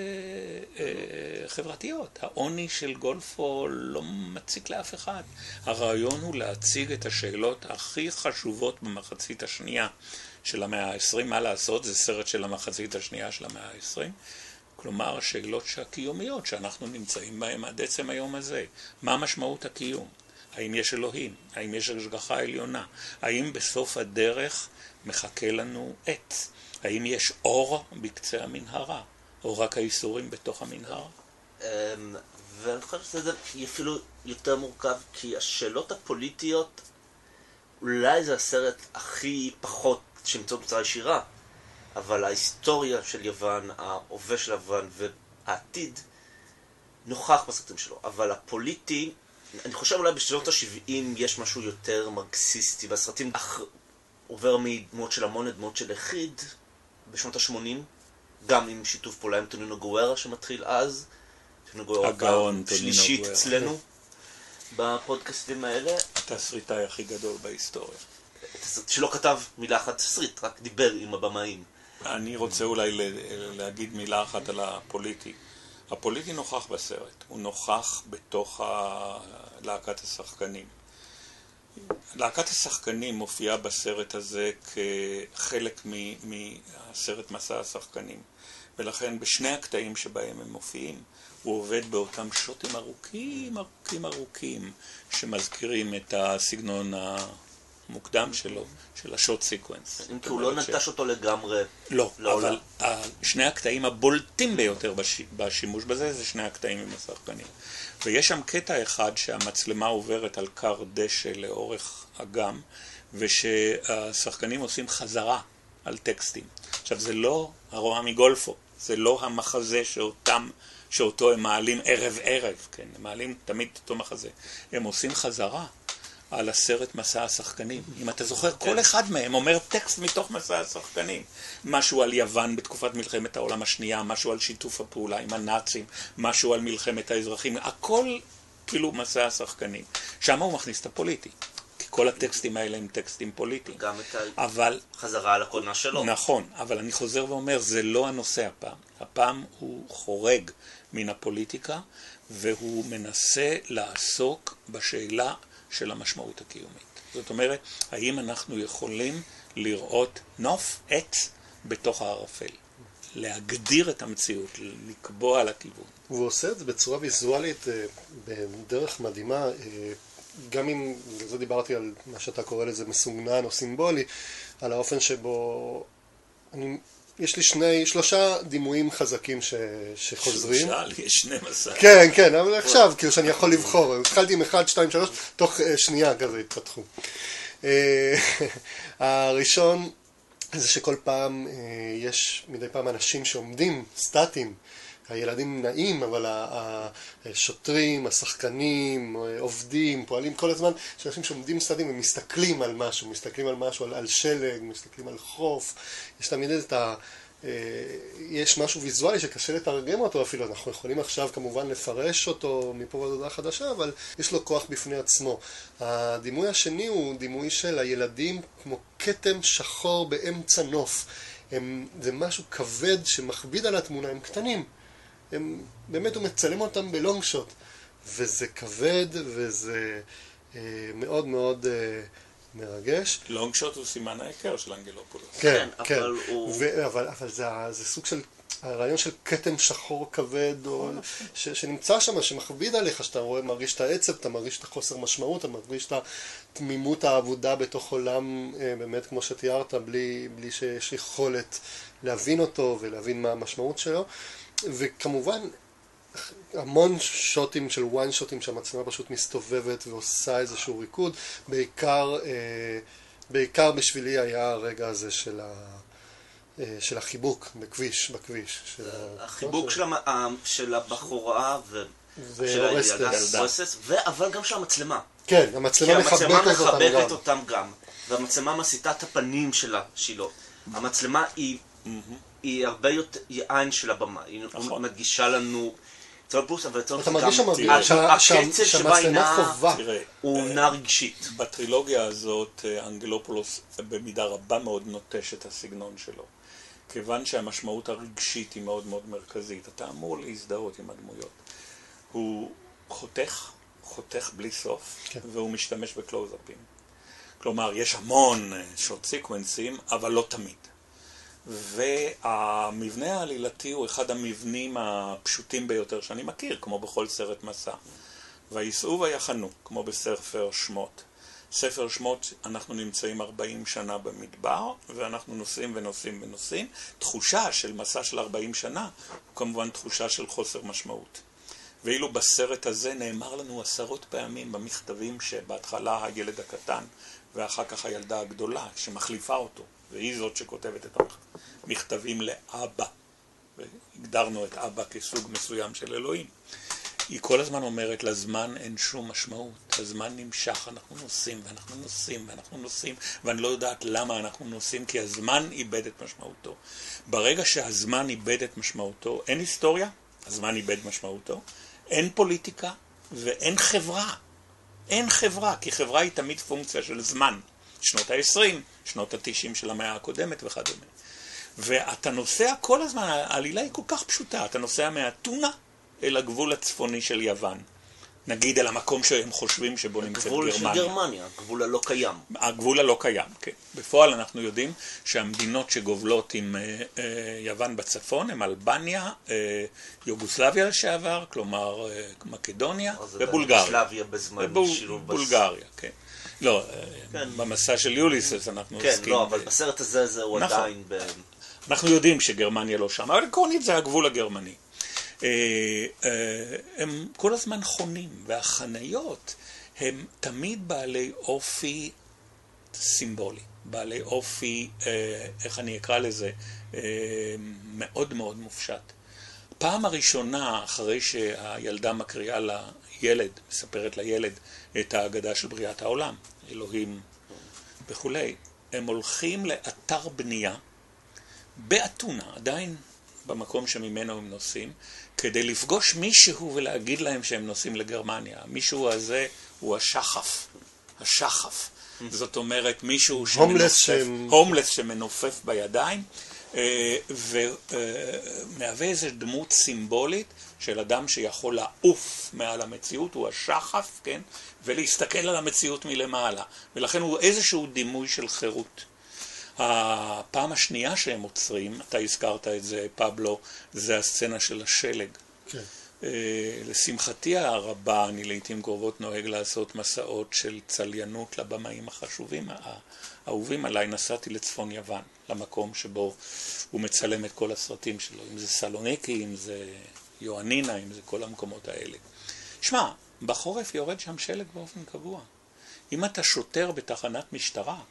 חברתיות. העוני של גולפו לא מציק לאף אחד. הרעיון הוא להציג את השאלות הכי חשובות במחצית השנייה של המאה ה-20. מה לעשות? זה סרט של המחצית השנייה של המאה ה-20. כלומר, השאלות הקיומיות שאנחנו נמצאים בהן עד עצם היום הזה. מה משמעות הקיום? האם יש אלוהים? האם יש השגחה עליונה? האם בסוף הדרך מחכה לנו עץ? האם יש אור בקצה המנהרה? או רק האיסורים בתוך המנהרה? ואני חושב שזה אפילו יותר מורכב, כי השאלות הפוליטיות, אולי זה הסרט הכי פחות שנמצאות בצורה ישירה, אבל ההיסטוריה של יוון, ההווה של יוון והעתיד נוכח בסרטים שלו. אבל הפוליטי, אני חושב אולי בשנות ה-70 יש משהו יותר מרקסיסטי, והסרטים עובר מדמות של המון לדמות של יחיד בשנות ה-80, גם עם שיתוף פעולה עם טונינו גוארה שמתחיל אז, טונינו גוארה שלישית אצלנו בפודקאסטים האלה. התסריטאי הכי גדול בהיסטוריה. שלא כתב מילה אחת תסריט, רק דיבר עם הבמאים. אני רוצה אולי להגיד מילה אחת על הפוליטי. הפוליטי נוכח בסרט, הוא נוכח בתוך להקת השחקנים. להקת השחקנים מופיעה בסרט הזה כחלק מהסרט מסע השחקנים, ולכן בשני הקטעים שבהם הם מופיעים, הוא עובד באותם שוטים ארוכים שמזכירים את הסגנון המוקדם שלו, של השוט סיקוונס. אם כי הוא לא נטש אותו לגמרי. לא, אבל שני הקטעים הבולטים ביותר בשימוש בזה זה שני הקטעים עם השחקנים. ויש שם קטע אחד שהמצלמה עוברת על קר דשא לאורך אגם, ושהשחקנים עושים חזרה על טקסטים. עכשיו זה לא הרואה מגולפו, זה לא המחזה שאותו הם מעלים ערב, כן, הם מעלים תמיד אותו מחזה. הם עושים חזרה על הסרט מסע השחקנים. אם אתה זוכר, כל אחד מהם אומר טקסט מתוך מסע השחקנים. משהו על יוון בתקופת מלחמת העולם השנייה, משהו על שיתוף הפעולה עם הנאצים, משהו על מלחמת האזרחים, הכל כאילו מסע השחקנים. שם הוא מכניס את הפוליטי. כי כל הטקסטים האלה הם טקסטים פוליטיים. גם את אבל חזרה על הקודמה שלו. נכון, אבל אני חוזר ואומר, זה לא הנושא הפעם. הפעם הוא חורג מן הפוליטיקה, והוא מנסה לעסוק בשאלה של המשמעות הקיומית. זאת אומרת, האם אנחנו יכולים לראות נוף, עץ, בתוך הערפל? להגדיר את המציאות, לקבוע על הכיוון. הוא עושה את זה בצורה ויזואלית, בדרך מדהימה, גם אם, בגלל זה דיברתי על מה שאתה קורא לזה מסוגנן או סימבולי, על האופן שבו יש לי שלושה דימויים חזקים שחוזרים. יש 12. כן, אבל עכשיו, כאילו שאני יכול לבחור. התחלתי עם 1, 2, 3, תוך שנייה כזה התפתחו. הראשון זה שכל פעם יש מדי פעם אנשים שעומדים, סטטיים, הילדים נעים, אבל השוטרים, השחקנים, עובדים, פועלים כל הזמן, שאנשים שעומדים סטדים ומסתכלים על משהו, על שלג, מסתכלים על חוף, יש תמיד יש משהו ויזואלי שקשה לתרגם אותו אפילו, אנחנו יכולים עכשיו כמובן לפרש אותו מפה ועד הודעה חדשה, אבל יש לו כוח בפני עצמו. הדימוי השני הוא דימוי של הילדים כמו כתם שחור באמצע נוף. זה משהו כבד שמכביד על התמונה, הם קטנים. באמת הוא מצלם אותם בלונג שוט, וזה כבד וזה מאוד מאוד מרגש. לונג שוט הוא סימן ההיכר של אנגלופולוס. כן, כן. אבל הוא... אבל זה סוג של, הרעיון של כתם שחור כבד, שנמצא שם, שמכביד עליך, שאתה רואה, מרגיש את העצב, אתה מרגיש את החוסר משמעות, אתה מרגיש את התמימות העבודה בתוך עולם, באמת כמו שתיארת, בלי שיש יכולת להבין אותו ולהבין מה המשמעות שלו. וכמובן, המון שוטים של וואן שוטים שהמצלמה פשוט מסתובבת ועושה איזשהו ריקוד, בעיקר בשבילי היה הרגע הזה של החיבוק בכביש. החיבוק של הבחורה ואורסטס, אבל גם של המצלמה. כן, המצלמה מחבקת אותם גם, והמצלמה מסיטה את הפנים שלה, שילה. המצלמה היא הרבה יותר, היא עין של הבמה, היא מדגישה לנו אתה מרגיש שהמצלמה חובה. הוא נע רגשית. בטרילוגיה הזאת אנגלופולוס במידה רבה מאוד נוטש את הסגנון שלו. כיוון שהמשמעות הרגשית היא מאוד מאוד מרכזית, אתה אמור להזדהות עם הדמויות. הוא חותך בלי סוף, והוא משתמש בקלוז-אפים. כלומר, יש המון שוט סיקוונסים, אבל לא תמיד. והמבנה העלילתי הוא אחד המבנים הפשוטים ביותר שאני מכיר, כמו בכל סרט מסע. וייסעו ויחנו, כמו בספר שמות. ספר שמות, אנחנו נמצאים 40 שנה במדבר, ואנחנו נוסעים ונוסעים ונוסעים. תחושה של מסע של 40 שנה, הוא כמובן תחושה של חוסר משמעות. ואילו בסרט הזה נאמר לנו עשרות פעמים במכתבים שבהתחלה הילד הקטן, ואחר כך הילדה הגדולה שמחליפה אותו. והיא זאת שכותבת את המכתבים לאבא, והגדרנו את אבא כסוג מסוים של אלוהים. היא כל הזמן אומרת, לזמן אין שום משמעות, הזמן נמשך, אנחנו נוסעים ואנחנו נוסעים ואנחנו נוסעים, ואני לא יודעת למה אנחנו נוסעים, כי הזמן איבד את משמעותו. ברגע שהזמן איבד את משמעותו, אין היסטוריה, הזמן איבד משמעותו, אין פוליטיקה ואין חברה. אין חברה, כי חברה היא תמיד פונקציה של זמן. שנות ה-20, שנות ה-90 של המאה הקודמת וכדומה. ואתה נוסע כל הזמן, העלילה היא כל כך פשוטה, אתה נוסע מהטונה אל הגבול הצפוני של יוון. נגיד אל המקום שהם חושבים שבו נמצאת גרמניה. הגבול של גרמניה, הגבול הלא קיים. הגבול הלא קיים, כן. בפועל אנחנו יודעים שהמדינות שגובלות עם יוון בצפון הם אלבניה, יוגוסלביה לשעבר, כלומר מקדוניה ובולגריה. יוגוסלביה בזמן שילוב. בולגריה, כן. לא, במסע של יוליסס אנחנו עוסקים. כן, לא, אבל בסרט הזה הוא עדיין... אנחנו יודעים שגרמניה לא שם, אבל עקרונית זה הגבול הגרמני. הם כל הזמן חונים, והחניות הם תמיד בעלי אופי סימבולי, בעלי אופי, איך אני אקרא לזה, מאוד מאוד מופשט. פעם הראשונה, אחרי שהילדה מקריאה לילד, מספרת לילד את ההגדה של בריאת העולם, אלוהים וכולי, הם הולכים לאתר בנייה באתונה, עדיין במקום שממנו הם נוסעים, כדי לפגוש מישהו ולהגיד להם שהם נוסעים לגרמניה. מישהו הזה הוא השחף. זאת אומרת, מישהו הומלס שמנופף בידיים, ומהווה איזו דמות סימבולית של אדם שיכול לעוף מעל המציאות, הוא השחף, כן? ולהסתכל על המציאות מלמעלה. ולכן הוא איזשהו דימוי של חירות. הפעם השנייה שהם עוצרים, אתה הזכרת את זה, פבלו, זה הסצנה של השלג. כן. לשמחתי הרבה, אני לעתים קרובות נוהג לעשות מסעות של צליינות לבמאים החשובים, האהובים עליי. נסעתי לצפון יוון, למקום שבו הוא מצלם את כל הסרטים שלו, אם זה סלוניקי, אם זה יואנינה, אם זה כל המקומות האלה. שמע, בחורף יורד שם שלג באופן קבוע. אם אתה שוטר בתחנת משטרה,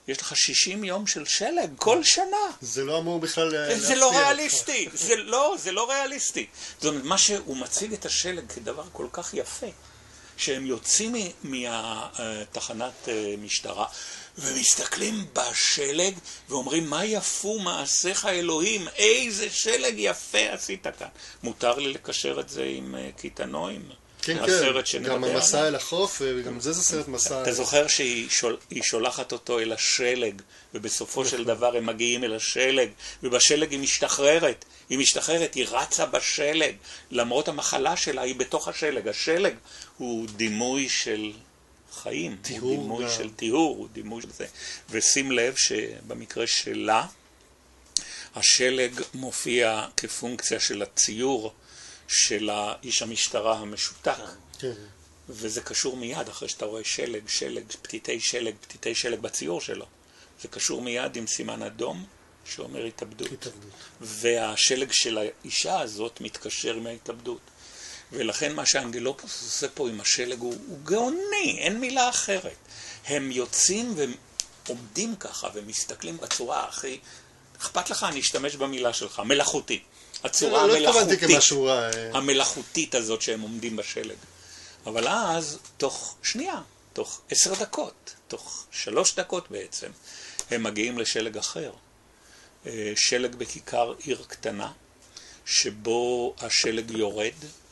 יש לך 60 יום של שלג כל שנה. זה לא אמור בכלל להפתיע. זה לא ריאליסטי. זה לא ריאליסטי. זאת אומרת, מה שהוא מציג את השלג כדבר כל כך יפה, שהם יוצאים מהתחנת משטרה, ומסתכלים בשלג, ואומרים, מה יפו מעשיך אלוהים, איזה שלג יפה עשית כאן. מותר לי לקשר את זה עם קיטנועים? כן, כן, גם המסע אל החוף, וגם זה סרט מסע. אתה זוכר שהיא שולחת אותו אל השלג, ובסופו של דבר הם מגיעים אל השלג, ובשלג היא משתחררת, היא רצה בשלג, למרות המחלה שלה היא בתוך השלג. השלג הוא דימוי של חיים, הוא דימוי של טיהור, הוא דימוי של זה. ושים לב שבמקרה שלה, השלג מופיע כפונקציה של הציור, של איש המשטרה המשותק, וזה קשור מיד אחרי שאתה רואה פתיתי שלג בציור שלו, זה קשור מיד עם סימן אדום שאומר התאבדות, והשלג של האישה הזאת מתקשר עם ההתאבדות, ולכן מה שהאנגלופוס עושה פה עם השלג הוא גאוני, אין מילה אחרת. הם יוצאים ועומדים ככה ומסתכלים בצורה הכי, אכפת לך, אני אשתמש במילה שלך, מלאכותי. הצורה המלאכותית הזאת שהם עומדים בשלג. אבל אז, תוך 10 דקות, תוך 3 דקות בעצם, הם מגיעים לשלג אחר. שלג בכיכר עיר קטנה, שבו השלג יורד,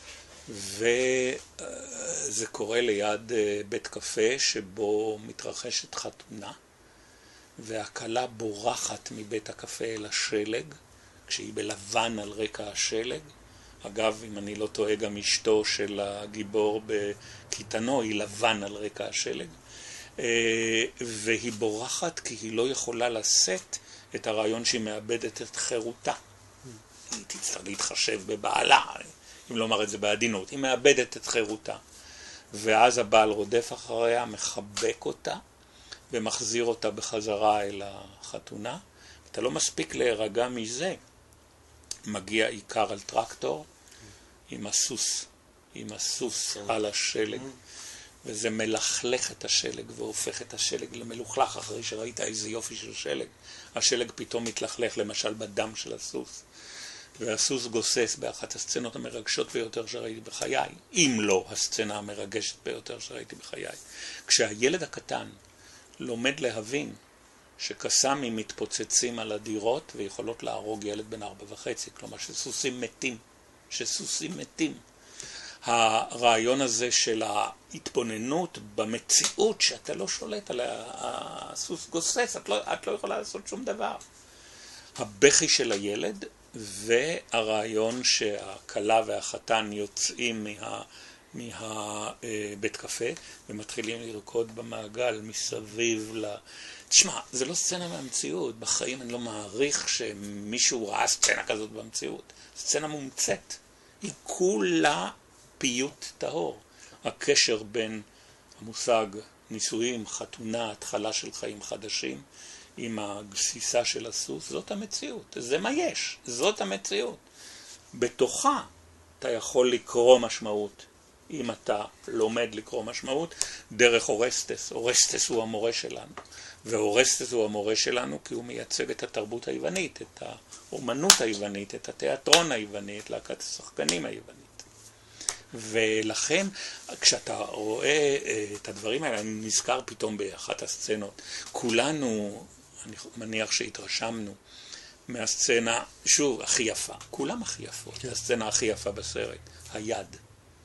וזה קורה ליד בית קפה, שבו מתרחשת חתונה, והכלה בורחת מבית הקפה אל השלג, כשהיא בלבן על רקע השלג. אגב, אם אני לא טועה, גם אשתו של הגיבור בקיטנו היא לבן על רקע השלג. והיא בורחת כי היא לא יכולה לשאת את הרעיון שהיא מאבדת את חירותה. היא תצטרך להתחשב בבעלה, אם לא אומר את זה בעדינות. היא מאבדת את חירותה. ואז הבעל רודף אחריה, מחבק אותה, ומחזיר אותה בחזרה אל החתונה. אתה לא מספיק להירגע מזה. מגיע עיקר על טרקטור עם הסוס על השלג, וזה מלכלך את השלג והופך את השלג למלוכלך. אחרי שראית איזה יופי של שלג, השלג פתאום מתלכלך למשל בדם של הסוס, והסוס גוסס באחת הסצנות המרגשות ביותר שראיתי בחיי, אם לא הסצנה המרגשת ביותר שראיתי בחיי. כשהילד הקטן לומד להבין שקסמים מתפוצצים על הדירות ויכולות להרוג ילד בן 4.5, כלומר שסוסים מתים. הרעיון הזה של ההתבוננות במציאות שאתה לא שולט על הסוס גוסס, את לא יכולה לעשות שום דבר. הבכי של הילד והרעיון שהכלה והחתן יוצאים מהבית קפה ומתחילים לרקוד במעגל מסביב תשמע, זה לא סצנה מהמציאות. בחיים אני לא מעריך שמישהו ראה סצנה כזאת במציאות. סצנה מומצאת. היא כולה פיוט טהור. הקשר בין המושג נישואים, חתונה, התחלה של חיים חדשים, עם הגסיסה של הסוס, זאת המציאות. זה מה יש. זאת המציאות. בתוכה אתה יכול לקרוא משמעות. אם אתה לומד לקרוא משמעות, דרך אורסטס. אורסטס הוא המורה שלנו. ואורסטס הוא המורה שלנו כי הוא מייצג את התרבות היוונית, את האומנות היוונית, את התיאטרון היווני, את להקת השחקנים היוונית. ולכן, כשאתה רואה את הדברים האלה, אני נזכר פתאום באחת הסצנות. כולנו, אני מניח שהתרשמנו מהסצנה, שוב, הכי יפה. כולם הכי יפות. כן. הסצנה הכי יפה בסרט. היד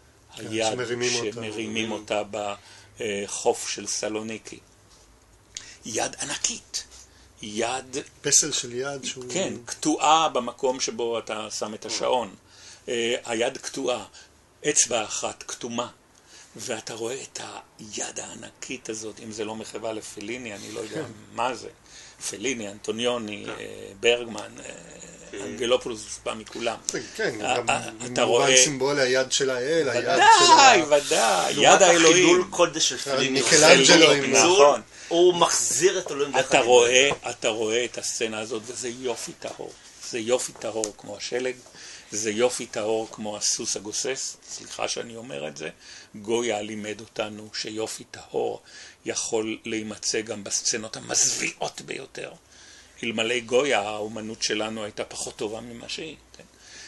שמרימים אותה בחוף של סלוניקי. יד ענקית. פסל של יד שהוא... כן, קטועה במקום שבו אתה שם את השעון. היד קטועה, אצבע אחת קטומה. ואתה רואה את היד הענקית הזאת, אם זה לא מחווה לפליני, אני לא יודע מה זה. פליני, אנטוניוני, ברגמן, אנגלופולוס הושפע מכולם. כן, גם מובן סימבולי, היד של האל, היד של... ודאי, יד האלוהים. חילול קודש של פליני. מיקלאנג'לו עם נכון. הוא מחזיר את אלוהים דרך אתה רואה את הסצנה הזאת, וזה יופי טהור. זה יופי טהור כמו השלג. זה יופי טהור כמו הסוס הגוסס, סליחה שאני אומר את זה. גויה לימד אותנו שיופי טהור יכול להימצא גם בסצנות המזוויעות ביותר. אלמלא גויה, האומנות שלנו הייתה פחות טובה ממה שהיא. כן?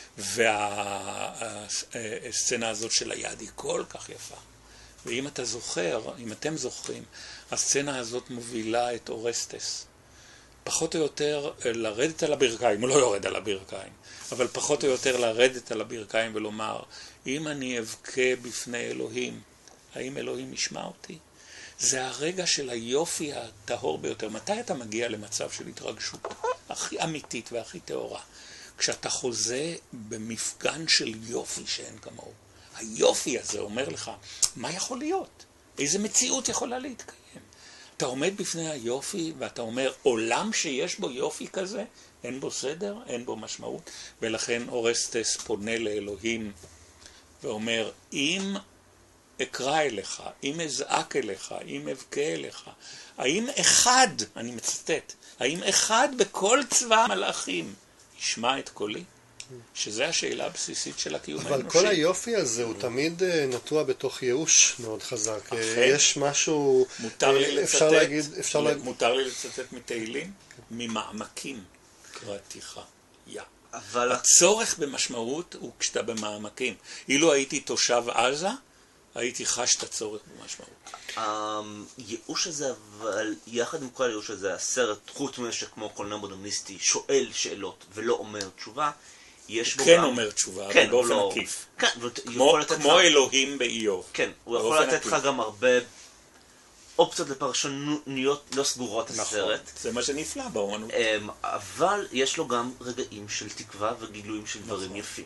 והסצנה הזאת של היד היא כל כך יפה. ואם אתה זוכר, אם אתם זוכרים, הסצנה הזאת מובילה את אורסטס. פחות או יותר לרדת על הברכיים, הוא לא יורד על הברכיים, אבל פחות או יותר לרדת על הברכיים ולומר, אם אני אבכה בפני אלוהים, האם אלוהים ישמע אותי? זה הרגע של היופי הטהור ביותר. מתי אתה מגיע למצב של התרגשות הכי אמיתית והכי טהורה? כשאתה חוזה במפגן של יופי שאין כמוהו. היופי הזה אומר לך, מה יכול להיות? איזה מציאות יכולה להתקיים? אתה עומד בפני היופי ואתה אומר, עולם שיש בו יופי כזה, אין בו סדר, אין בו משמעות, ולכן אורסטס פונה לאלוהים ואומר, אם אקרא אליך, אם אזעק אליך, אם אבכה אליך, האם אחד, אני מצטט, האם אחד בכל צבא המלאכים ישמע את קולי? שזה השאלה הבסיסית של הקיום האנושי. אבל כל היופי הזה הוא תמיד נטוע בתוך ייאוש מאוד חזק. יש משהו, אפשר להגיד... מותר לי לצטט מתהילים? ממעמקים קראתיך יא. אבל הצורך במשמעות הוא כשאתה במעמקים. אילו הייתי תושב עזה, הייתי חש את הצורך במשמעות. הייאוש הזה, אבל יחד עם כל הייאוש הזה, הסרט, חוץ מזה שכמו קולנוע מודרניסטי, שואל שאלות ולא אומר תשובה, יש בו כן גם... אומר תשובה, כן, אבל באופן לא... עקיף. כן, כמו אלוהים באיוב. כן, הוא יכול לתת לך גם הרבה אופציות לפרשנויות לא סגורות הסרט. נכון, זה מה שנפלא באומנות. אבל יש לו גם רגעים של תקווה וגילויים של דברים יפים.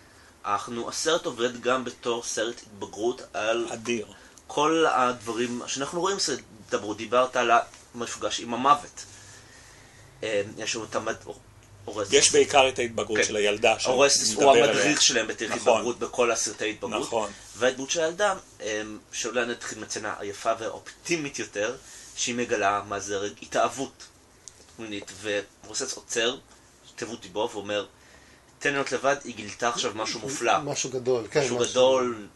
הסרט עובד גם בתור סרט התבגרות על אדיר. כל הדברים שאנחנו רואים סרט התבגרות. דיברת על המפגש עם המוות. יש לנו את אורסטס. יש בעיקר את ההתבגרות של הילדה. אורסטס הוא המדריך שלהם בתהליך התבגרות בכל הסרטי התבגרות. נכון. וההתבגרות של הילדה, שאולי נתחיל מצנה היפה והאופטימית יותר, שהיא מגלה מה זה התאהבות מינית. ואורסטס עוצר, תיבות ליבו ואומר, תן להיות לבד, היא גילתה עכשיו משהו מופלא. משהו גדול, כן. משהו גדול.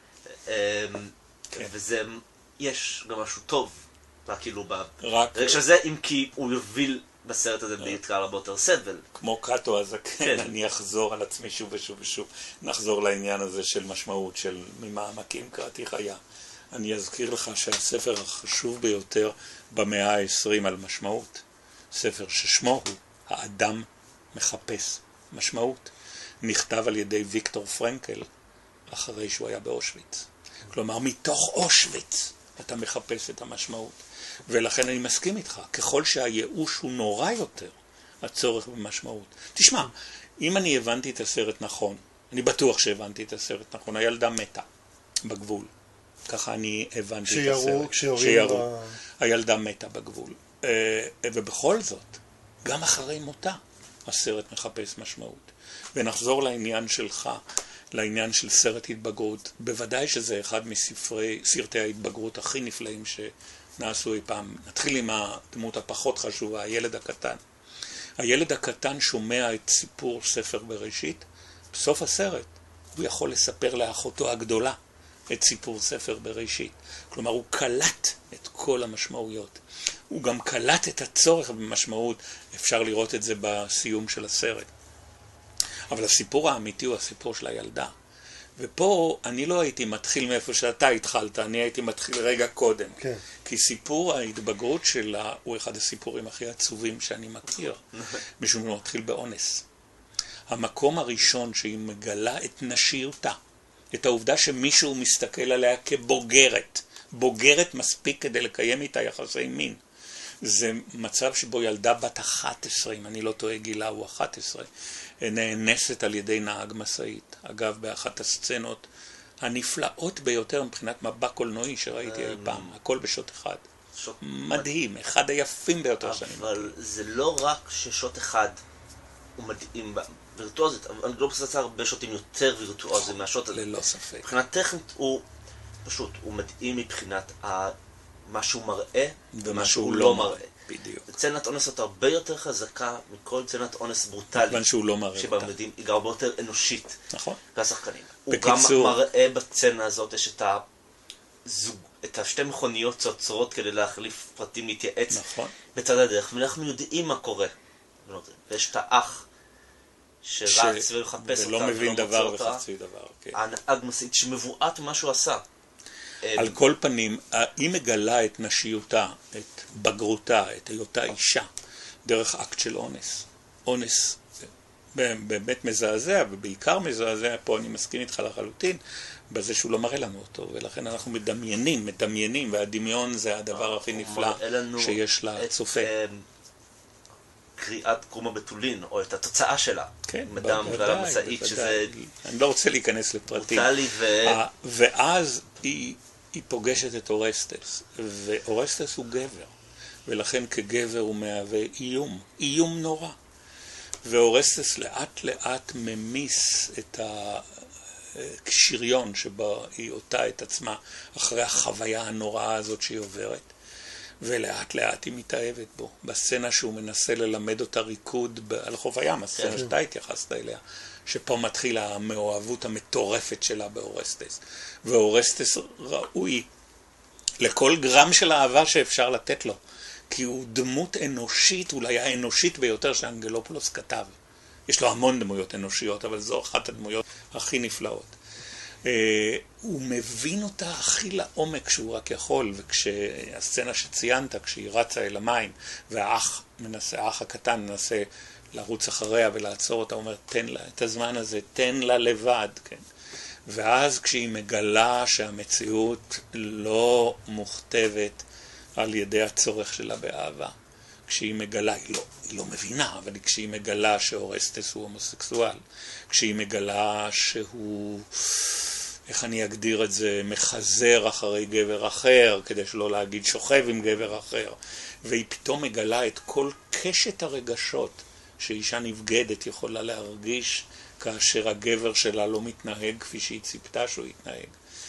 וזה, יש גם משהו טוב, כאילו ברגע שזה, אם כי הוא יוביל בסרט הזה בעיקר הרבה יותר סבל. כמו קאטו הזקן, אני אחזור על עצמי שוב ושוב ושוב. נחזור לעניין הזה של משמעות, של ממעמקים קראתיך יא. אני אזכיר לך שהספר החשוב ביותר במאה ה-20 על משמעות, ספר ששמו הוא האדם מחפש משמעות, נכתב על ידי ויקטור פרנקל אחרי שהוא היה באושוויץ. כלומר, מתוך אושוויץ אתה מחפש את המשמעות. ולכן אני מסכים איתך, ככל שהייאוש הוא נורא יותר, הצורך במשמעות. תשמע, אם אני הבנתי את הסרט נכון, אני בטוח שהבנתי את הסרט נכון, הילדה מתה בגבול. ככה אני הבנתי את הסרט. שירו. הילדה מתה בגבול. ובכל זאת, גם אחרי מותה, הסרט מחפש משמעות. ונחזור לעניין שלך, לעניין של סרט התבגרות. בוודאי שזה אחד מסרטי ההתבגרות הכי נפלאים שנעשו אי פעם. נתחיל עם הדמות הפחות חשובה, הילד הקטן. הילד הקטן שומע את סיפור ספר בראשית. בסוף הסרט הוא יכול לספר לאחותו הגדולה את סיפור ספר בראשית. כלומר, הוא קלט את כל המשמעויות. הוא גם קלט את הצורך במשמעות. אפשר לראות את זה בסיום של הסרט. אבל הסיפור האמיתי הוא הסיפור של הילדה. ופה אני לא הייתי מתחיל מאיפה שאתה התחלת, אני הייתי מתחיל רגע קודם. כן. כי סיפור ההתבגרות שלה הוא אחד הסיפורים הכי עצובים שאני מכיר. משום שהוא מתחיל באונס. המקום הראשון שהיא מגלה את נשיותה, את העובדה שמישהו מסתכל עליה כבוגרת, בוגרת מספיק כדי לקיים איתה יחסי מין. זה מצב שבו ילדה בת 11, אם אני לא טועה גילה הוא 11, נאנסת על ידי נהג מסעית. אגב, באחת הסצנות הנפלאות ביותר מבחינת מבע קולנועי שראיתי אי פעם, הכל בשוט אחד. מדהים, אחד היפים ביותר שאני מכיר. אבל זה לא רק ששוט אחד הוא מדהים וירטואוזית, אבל אני לא פסצה הרבה שוטים יותר וירטואוזיים מהשוט הזה. ללא ספק. מבחינת טכנית הוא פשוט, הוא מדהים מבחינת מה שהוא מראה ומה שהוא לא מראה. בדיוק. סצנת אונס זאת הרבה יותר חזקה מכל סצנת אונס ברוטלית. כיוון שהוא לא מראה אותה. היא גם הרבה יותר אנושית. נכון. והשחקנים. בקיצור. הוא גם מראה בצנה הזאת, יש את השתי מכוניות שעוצרות כדי להחליף פרטים, להתייעץ נכון. בצד הדרך, ואנחנו יודעים מה קורה. ויש את האח שרץ ומחפש אותה ולא מבין דבר אותה. וחצי דבר. כן. הנהג מסית שמבועת מה שהוא עשה. על כל פנים, היא מגלה את נשיותה, את בגרותה, את היותה אישה, דרך אקט של אונס. אונס באמת מזעזע, ובעיקר מזעזע, פה אני מסכים איתך לחלוטין, בזה שהוא לא מראה לנו אותו, ולכן אנחנו מדמיינים, והדמיון זה הדבר הכי נפלא שיש לצופה. קריאת קרום הבתולין, או את התוצאה שלה. כן, בוודאי. אני לא רוצה להיכנס לפרטים. ואז היא פוגשת את אורסטס, ואורסטס הוא גבר, ולכן כגבר הוא מהווה איום נורא. ואורסטס לאט לאט ממיס את השריון שבו היא אותה את עצמה אחרי החוויה הנוראה הזאת שהיא עוברת, ולאט לאט היא מתאהבת בו. בסצנה שהוא מנסה ללמד אותה ריקוד על חוף הים, הסצנה שאתה התייחסת אליה, שפה מתחילה המאוהבות המטורפת שלה באורסטס. ואורסטס ראוי לכל גרם של אהבה שאפשר לתת לו, כי הוא דמות אנושית, אולי האנושית ביותר שאנגלופולוס כתב. יש לו המון דמויות אנושיות, אבל זו אחת הדמויות הכי נפלאות. הוא מבין אותה הכי לעומק שהוא רק יכול, וכשהסצנה שציינת, כשהיא רצה אל המים, והאח הקטן מנסה לרוץ אחריה ולעצור אותה, הוא אומר, תן לה את הזמן הזה, תן לה לבד, כן. ואז כשהיא מגלה שהמציאות לא מוכתבת על ידי הצורך שלה באהבה, כשהיא מגלה, היא לא מבינה, אבל כשהיא מגלה שאורסטס הוא הומוסקסואל, כשהיא מגלה שהוא, איך אני אגדיר את זה, מחזר אחרי גבר אחר, כדי שלא להגיד שוכב עם גבר אחר, והיא פתאום מגלה את כל קשת הרגשות שאישה נבגדת יכולה להרגיש כאשר הגבר שלה לא מתנהג כפי שהיא ציפתה שהוא יתנהג.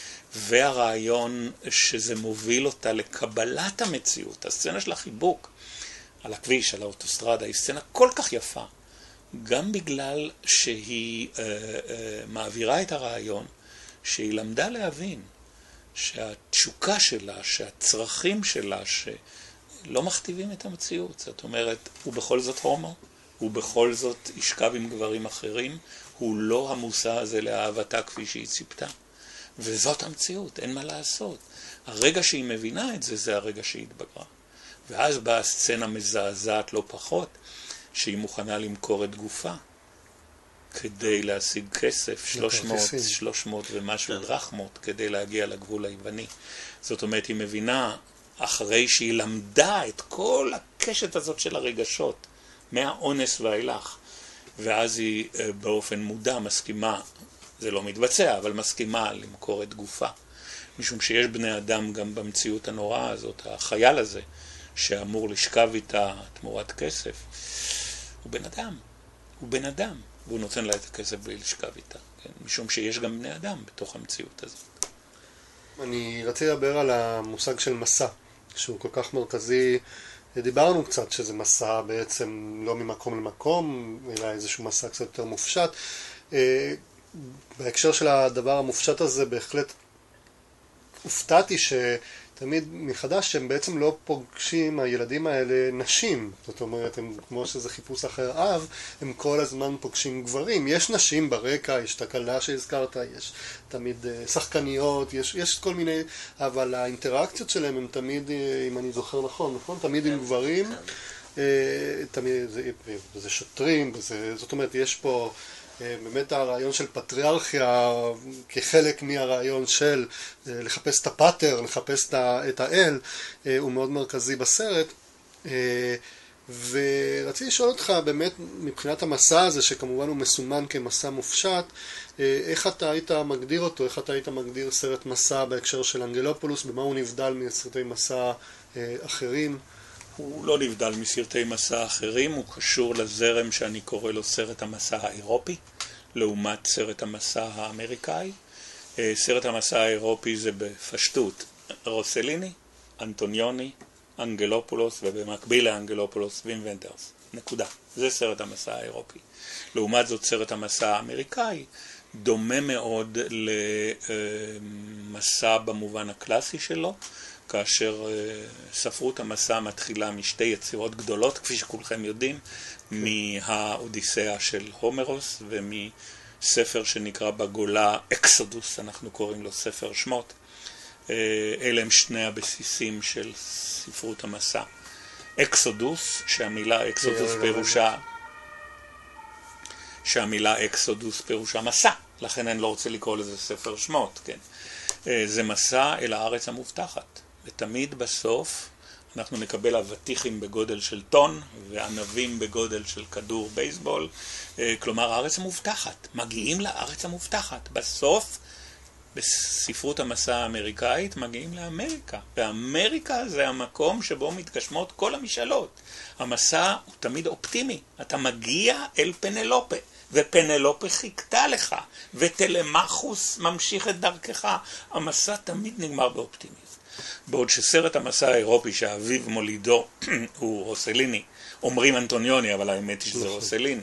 והרעיון שזה מוביל אותה לקבלת המציאות, הסצנה של החיבוק על הכביש, על האוטוסטרדה, היא סצנה כל כך יפה, גם בגלל שהיא מעבירה את הרעיון שהיא למדה להבין שהתשוקה שלה, שהצרכים שלה, שלא מכתיבים את המציאות. זאת אומרת, הוא בכל זאת הומו, הוא בכל זאת ישכב עם גברים אחרים, הוא לא המושא הזה לאהבתה כפי שהיא ציפתה. וזאת המציאות, אין מה לעשות. הרגע שהיא מבינה את זה, זה הרגע שהיא התבגרה. ואז באה סצנה מזעזעת לא פחות, שהיא מוכנה למכור את גופה, כדי להשיג כסף, 300 ומשהו דרחמות, כדי להגיע לגבול היווני. זאת אומרת, היא מבינה, אחרי שהיא למדה את כל הקשת הזאת של הרגשות, מהאונס והאילך, ואז היא באופן מודע מסכימה, זה לא מתבצע, אבל מסכימה למכור את גופה. משום שיש בני אדם גם במציאות הנוראה הזאת, החייל הזה, שאמור לשכב איתה תמורת כסף, הוא בן אדם, והוא נותן לה את הכסף בלי לשכב איתה, כן? משום שיש גם בני אדם בתוך המציאות הזאת. אני רציתי לדבר על המושג של מסע, שהוא כל כך מרכזי. דיברנו קצת שזה מסע בעצם לא ממקום למקום, אלא איזשהו מסע קצת יותר מופשט. בהקשר של הדבר המופשט הזה בהחלט הופתעתי שתמיד מחדש שהם בעצם לא פוגשים, הילדים האלה, נשים. זאת אומרת, הם, כמו שזה חיפוש אחר אב, הם כל הזמן פוגשים גברים. יש נשים ברקע, יש תקלה שהזכרת, יש תמיד שחקניות, יש כל מיני, אבל האינטראקציות שלהם הם תמיד, אם אני זוכר נכון, תמיד עם גברים, תמיד זה שוטרים, זאת אומרת, יש פה באמת הרעיון של פטריארכיה כחלק מהרעיון של לחפש את הפאטר, לחפש את האל, הוא מאוד מרכזי בסרט. ורציתי לשאול אותך באמת מבחינת המסע הזה, שכמובן הוא מסומן כמסע מופשט, איך אתה היית מגדיר אותו, איך אתה היית מגדיר סרט מסע בהקשר של אנגלופולוס, במה הוא נבדל מסרטי מסע אחרים? הוא לא נבדל מסרטי מסע אחרים, הוא קשור לזרם שאני קורא לו סרט המסע האירופי, לעומת סרט המסע האמריקאי. סרט המסע האירופי זה בפשטות רוסליני, אנטוניוני, אנגלופולוס, ובמקביל לאנגלופולוס וים ונדרס. נקודה. זה סרט המסע האירופי. לעומת זאת סרט המסע האמריקאי דומה מאוד למסע במובן הקלאסי שלו, כאשר ספרות המסע מתחילה משתי יצירות גדולות, כפי שכולכם יודעים, מהאודיסאה של הומרוס ומספר שנקרא בגולה אקסודוס, אנחנו קוראים לו ספר שמות. אלה הם שני הבסיסים של ספרות המסע. אקסודוס, שהמילה אקסודוס פירושה מסע, לכן אני לא רוצה לקרוא לזה ספר שמות, כן. זה מסע אל הארץ המובטחת, ותמיד בסוף אנחנו נקבל אבטיחים בגודל של טון וענבים בגודל של כדור בייסבול, כלומר הארץ המובטחת, מגיעים לארץ המובטחת, בסוף בספרות המסע האמריקאית מגיעים לאמריקה, ואמריקה זה המקום שבו מתגשמות כל המשאלות. המסע הוא תמיד אופטימי, אתה מגיע אל פנלופה, ופנלופה חיכתה לך, וטלמחוס ממשיך את דרכך, המסע תמיד נגמר באופטימיזם. בעוד שסרט המסע האירופי שאביו מולידו הוא רוסליני, אומרים אנטוניוני אבל האמת היא שזה רוסליני,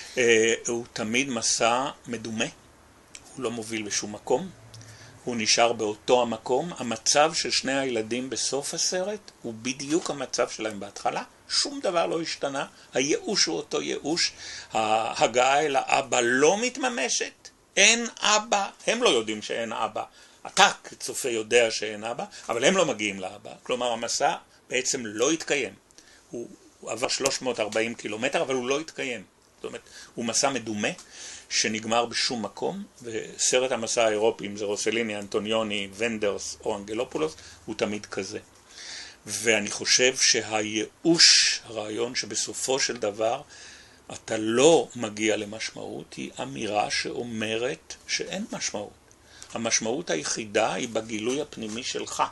הוא תמיד מסע מדומה, הוא לא מוביל בשום מקום, הוא נשאר באותו המקום. המצב של שני הילדים בסוף הסרט הוא בדיוק המצב שלהם בהתחלה, שום דבר לא השתנה, הייאוש הוא אותו ייאוש, ההגעה אל האבא לא מתממשת, אין אבא, הם לא יודעים שאין אבא, אתה כצופה יודע שאין אבא, אבל הם לא מגיעים לאבא, כלומר המסע בעצם לא התקיים, הוא עבר 340 קילומטר אבל הוא לא התקיים, זאת אומרת הוא מסע מדומה שנגמר בשום מקום, וסרט המסע האירופי, אם זה רוסליני, אנטוניוני, ונדרס או אנגלופולוס, הוא תמיד כזה. ואני חושב שהייאוש, הרעיון שבסופו של דבר אתה לא מגיע למשמעות, היא אמירה שאומרת שאין משמעות. המשמעות היחידה היא בגילוי הפנימי שלך.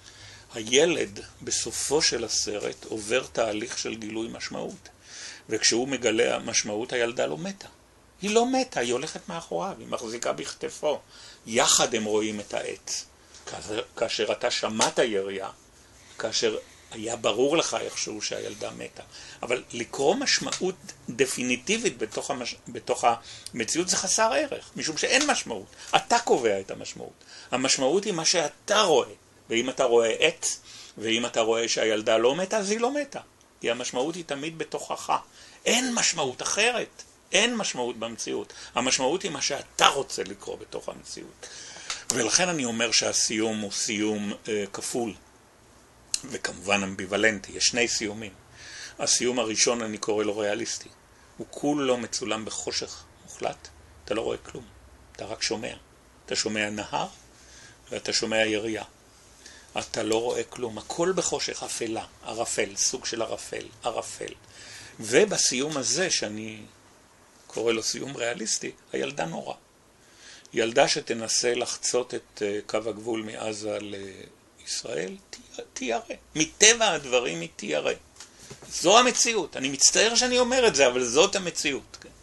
הילד בסופו של הסרט עובר תהליך של גילוי משמעות, וכשהוא מגלה המשמעות הילדה לא מתה. היא לא מתה, היא הולכת מאחוריו, היא מחזיקה בכתפו. יחד הם רואים את העץ. כאשר אתה שמעת ירייה, כאשר היה ברור לך איכשהו שהילדה מתה. אבל לקרוא משמעות דפיניטיבית בתוך המציאות זה חסר ערך, משום שאין משמעות. אתה קובע את המשמעות. המשמעות היא מה שאתה רואה. ואם אתה רואה עץ, ואם אתה רואה שהילדה לא מתה, אז היא לא מתה. כי המשמעות היא תמיד בתוכך. אין משמעות אחרת. אין משמעות במציאות. המשמעות היא מה שאתה רוצה לקרוא בתוך המציאות. ולכן אני אומר שהסיום הוא סיום כפול. וכמובן אמביוולנטי. יש שני סיומים. הסיום הראשון אני קורא לו ריאליסטי. הוא כולו מצולם בחושך מוחלט. אתה לא רואה כלום. אתה רק שומע. אתה שומע נהר ואתה שומע ירייה. אתה לא רואה כלום. הכל בחושך, אפלה, ערפל, סוג של ערפל. ובסיום הזה שאני קורא לו סיום ריאליסטי, הילדה נורא. ילדה שתנסה לחצות את קו הגבול מעזה לישראל, תיארה. מטבע הדברים היא תיארה. זו המציאות. אני מצטער שאני אומר את זה, אבל זאת המציאות. כן?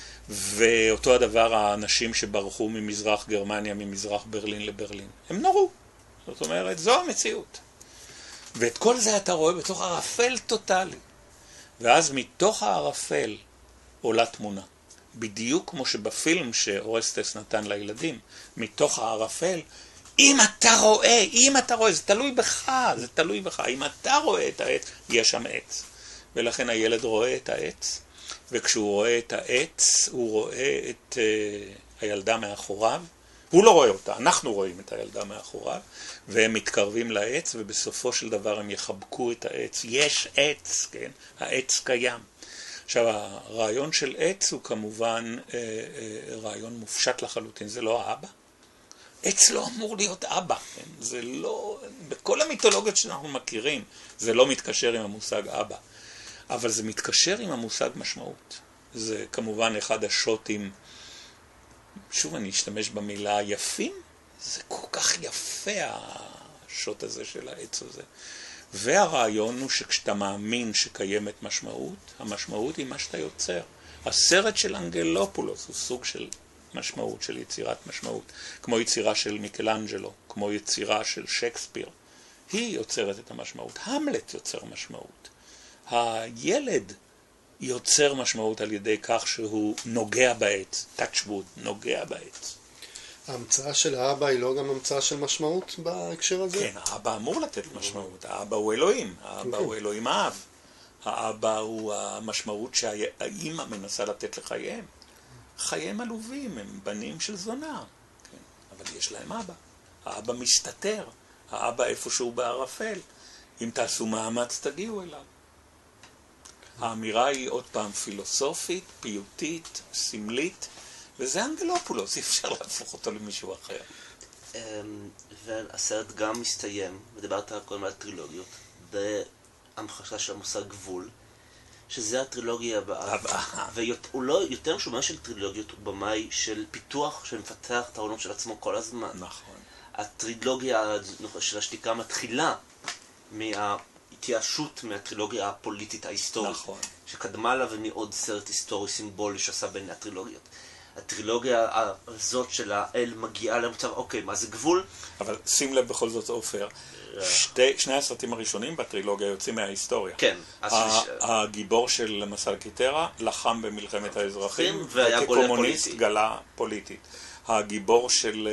ואותו הדבר האנשים שברחו ממזרח גרמניה, ממזרח ברלין לברלין. הם נורו. זאת אומרת, זו המציאות. ואת כל זה אתה רואה בתוך ערפל טוטלי. ואז מתוך הערפל עולה תמונה. בדיוק כמו שבפילם שאורסטס נתן לילדים, מתוך הערפל, אם אתה רואה, זה תלוי בך, אם אתה רואה את העץ, יש שם עץ. ולכן הילד רואה את העץ, וכשהוא רואה את העץ, הוא רואה את הילדה מאחוריו, הוא לא רואה אותה, אנחנו רואים את הילדה מאחוריו, והם מתקרבים לעץ, ובסופו של דבר הם יחבקו את העץ. יש עץ, כן? העץ קיים. עכשיו, הרעיון של עץ הוא כמובן רעיון מופשט לחלוטין, זה לא האבא. עץ לא אמור להיות אבא, כן? זה לא, בכל המיתולוגיות שאנחנו מכירים, זה לא מתקשר עם המושג אבא, אבל זה מתקשר עם המושג משמעות. זה כמובן אחד השוטים, שוב אני אשתמש במילה יפים, זה כל כך יפה השוט הזה של העץ הזה. והרעיון הוא שכשאתה מאמין שקיימת משמעות, המשמעות היא מה שאתה יוצר. הסרט של אנגלופולוס הוא סוג של משמעות, של יצירת משמעות, כמו יצירה של מיקלאנג'לו, כמו יצירה של שייקספיר. היא יוצרת את המשמעות. המלט יוצר משמעות. הילד יוצר משמעות על ידי כך שהוא נוגע בעץ, touch wood, נוגע בעץ. ההמצאה של האבא היא לא גם המצאה של משמעות בהקשר הזה? כן, האבא אמור לתת משמעות. האבא הוא אלוהים. האבא הוא אלוהים האב. האבא הוא המשמעות שהאימא מנסה לתת לחייהם. חייהם עלובים, הם בנים של זונה. כן, אבל יש להם אבא. האבא מסתתר. האבא איפשהו בערפל. אם תעשו מאמץ תגיעו אליו. האמירה היא עוד פעם פילוסופית, פיוטית, סמלית, וזה אנגלופולוס, אי אפשר להפוך אותו למישהו אחר. והסרט גם מסתיים, ודיברת קודם על טרילוגיות, בהמחשה של המושג גבול, שזה הטרילוגיה הבאה. והוא לא יותר משומע של טרילוגיות, הוא במאי של פיתוח שמפתח את העולם של עצמו כל הזמן. נכון. הטרילוגיה של השתיקה מתחילה התייאשות מהטרילוגיה הפוליטית ההיסטורית, נכון. שקדמה לה ומעוד סרט היסטורי סימבולי שעשה בין הטרילוגיות. הטרילוגיה הזאת של האל מגיעה למצב, אוקיי, מה זה גבול? אבל שים לב בכל זאת עופר, שני הסרטים הראשונים בטרילוגיה יוצאים מההיסטוריה. כן. הגיבור של מסע לקיטרה לחם במלחמת האזרחים, והיה גולה וכקומוניסט גלה פוליטית. הגיבור של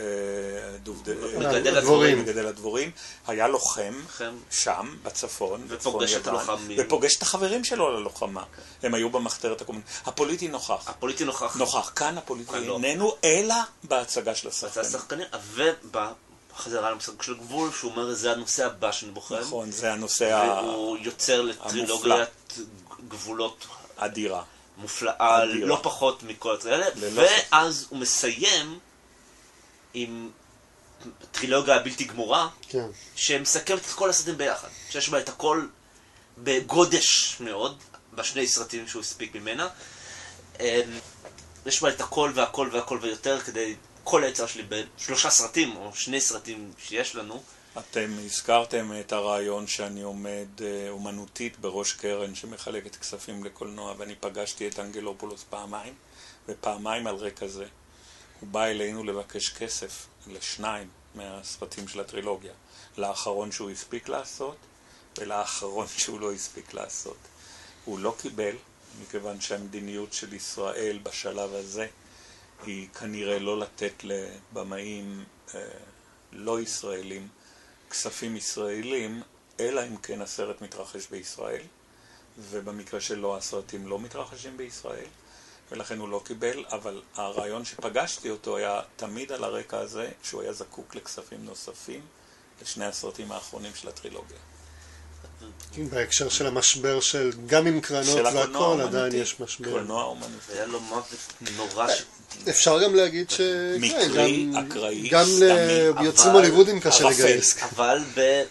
מגדל הדבורים היה לוחם שם, בצפון, ופוגש את החברים שלו ללוחמה. הם היו במחתרת הקומוניסטית. הפוליטי נוכח. הפוליטי נוכח. כאן הפוליטי איננו, אלא בהצגה של השחקנים. ובחזרה למושג של גבול, שהוא אומר, זה הנושא הבא שאני בוחר. נכון, זה הנושא המופלא. והוא יוצר לטרילוגיית גבולות אדירה. מופלאה, לא פחות מכל האלה, ואז הוא מסיים עם טרילוגיה הבלתי גמורה, שמסכמת את כל הסרטים ביחד, שיש בה את הכל בגודש מאוד, בשני סרטים שהוא הספיק ממנה, יש בה את הכל והכל והכל ויותר, כדי כל היצר שלי בשלושה סרטים, או שני סרטים שיש לנו. אתם הזכרתם את הרעיון שאני עומד אומנותית בראש קרן שמחלקת כספים לקולנוע, ואני פגשתי את אנגלופולוס פעמיים, ופעמיים על רקע זה. הוא בא אלינו לבקש כסף לשניים מהסרטים של הטרילוגיה, לאחרון שהוא הספיק לעשות, ולאחרון שהוא לא הספיק לעשות. הוא לא קיבל, מכיוון שהמדיניות של ישראל בשלב הזה היא כנראה לא לתת לבמאים לא ישראלים כספים ישראלים, אלא אם כן הסרט מתרחש בישראל, ובמקרה שלו הסרטים לא מתרחשים בישראל, ולכן הוא לא קיבל, אבל הרעיון שפגשתי אותו היה תמיד על הרקע הזה, שהוא היה זקוק לכספים נוספים לשני הסרטים האחרונים של הטרילוגיה. בהקשר של המשבר של גם עם קרנות והכל, עדיין יש משבר. קולנוע אומנותי. היה לו מוות נורא אפשר גם להגיד ש... מקרי, אקראי, גם ליוצרים הוליוודיים קשה לגייס. אבל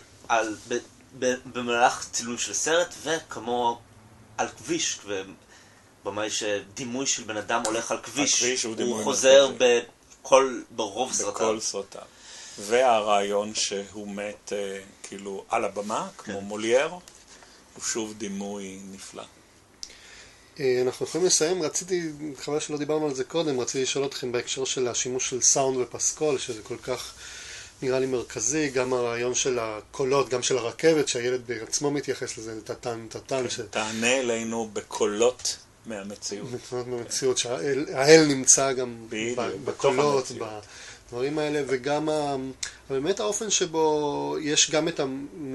במהלך צילום של סרט, וכמו על כביש, במאי שדימוי של בן אדם הולך על כביש, הוא חוזר ברוב סרטיו. בכל סרטיו. והרעיון שהוא מת כאילו על הבמה, כמו מולייר, הוא שוב דימוי נפלא. אנחנו יכולים לסיים, חבל שלא דיברנו על זה קודם, רציתי לשאול אתכם בהקשר של השימוש של סאונד ופסקול, שזה כל כך נראה לי מרכזי, גם הרעיון של הקולות, גם של הרכבת, שהילד בעצמו מתייחס לזה, טטן. תענה אלינו בקולות מהמציאות. מהמציאות, שהאל נמצא גם בקולות, בדברים האלה, וגם באמת האופן שבו יש גם את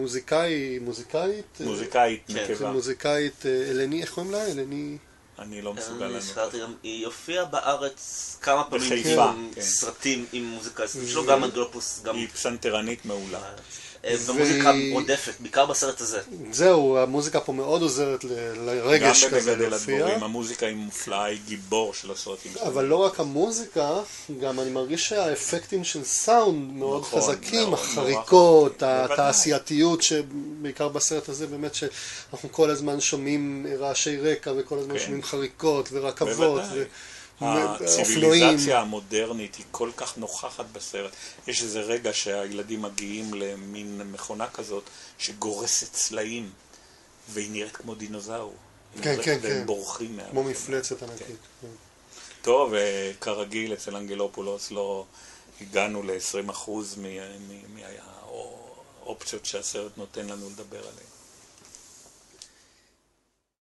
מוזיקאית אלני, איך קוראים לה? אלני... אני לא מסוגל לנו. היא הופיעה בארץ כמה פעמים עם סרטים עם מוזיקה, שלו גם אנגלופוס. היא פסנתרנית מעולה. ומוזיקה עודפת, בעיקר בסרט הזה. זהו, המוזיקה פה מאוד עוזרת לרגש כזה גם במגדל הדבורים, המוזיקה היא מופלאה, היא גיבור של הסרטים. אבל לא רק המוזיקה, גם אני מרגיש שהאפקטים של סאונד מאוד חזקים, החריקות, התעשייתיות, שבעיקר בסרט הזה באמת שאנחנו כל הזמן שומעים רעשי רקע, וכל הזמן שומעים חריקות ורכבות. הציביליזציה המודרנית היא כל כך נוכחת בסרט. יש איזה רגע שהילדים מגיעים למין מכונה כזאת שגורסת צלעים, והיא נראית כמו דינוזאור. כן. והם בורחים מה... כמו מפלצת ענקית. טוב, כרגיל אצל אנגלופולוס לא הגענו ל-20% האופציות שהסרט נותן לנו לדבר עליהן.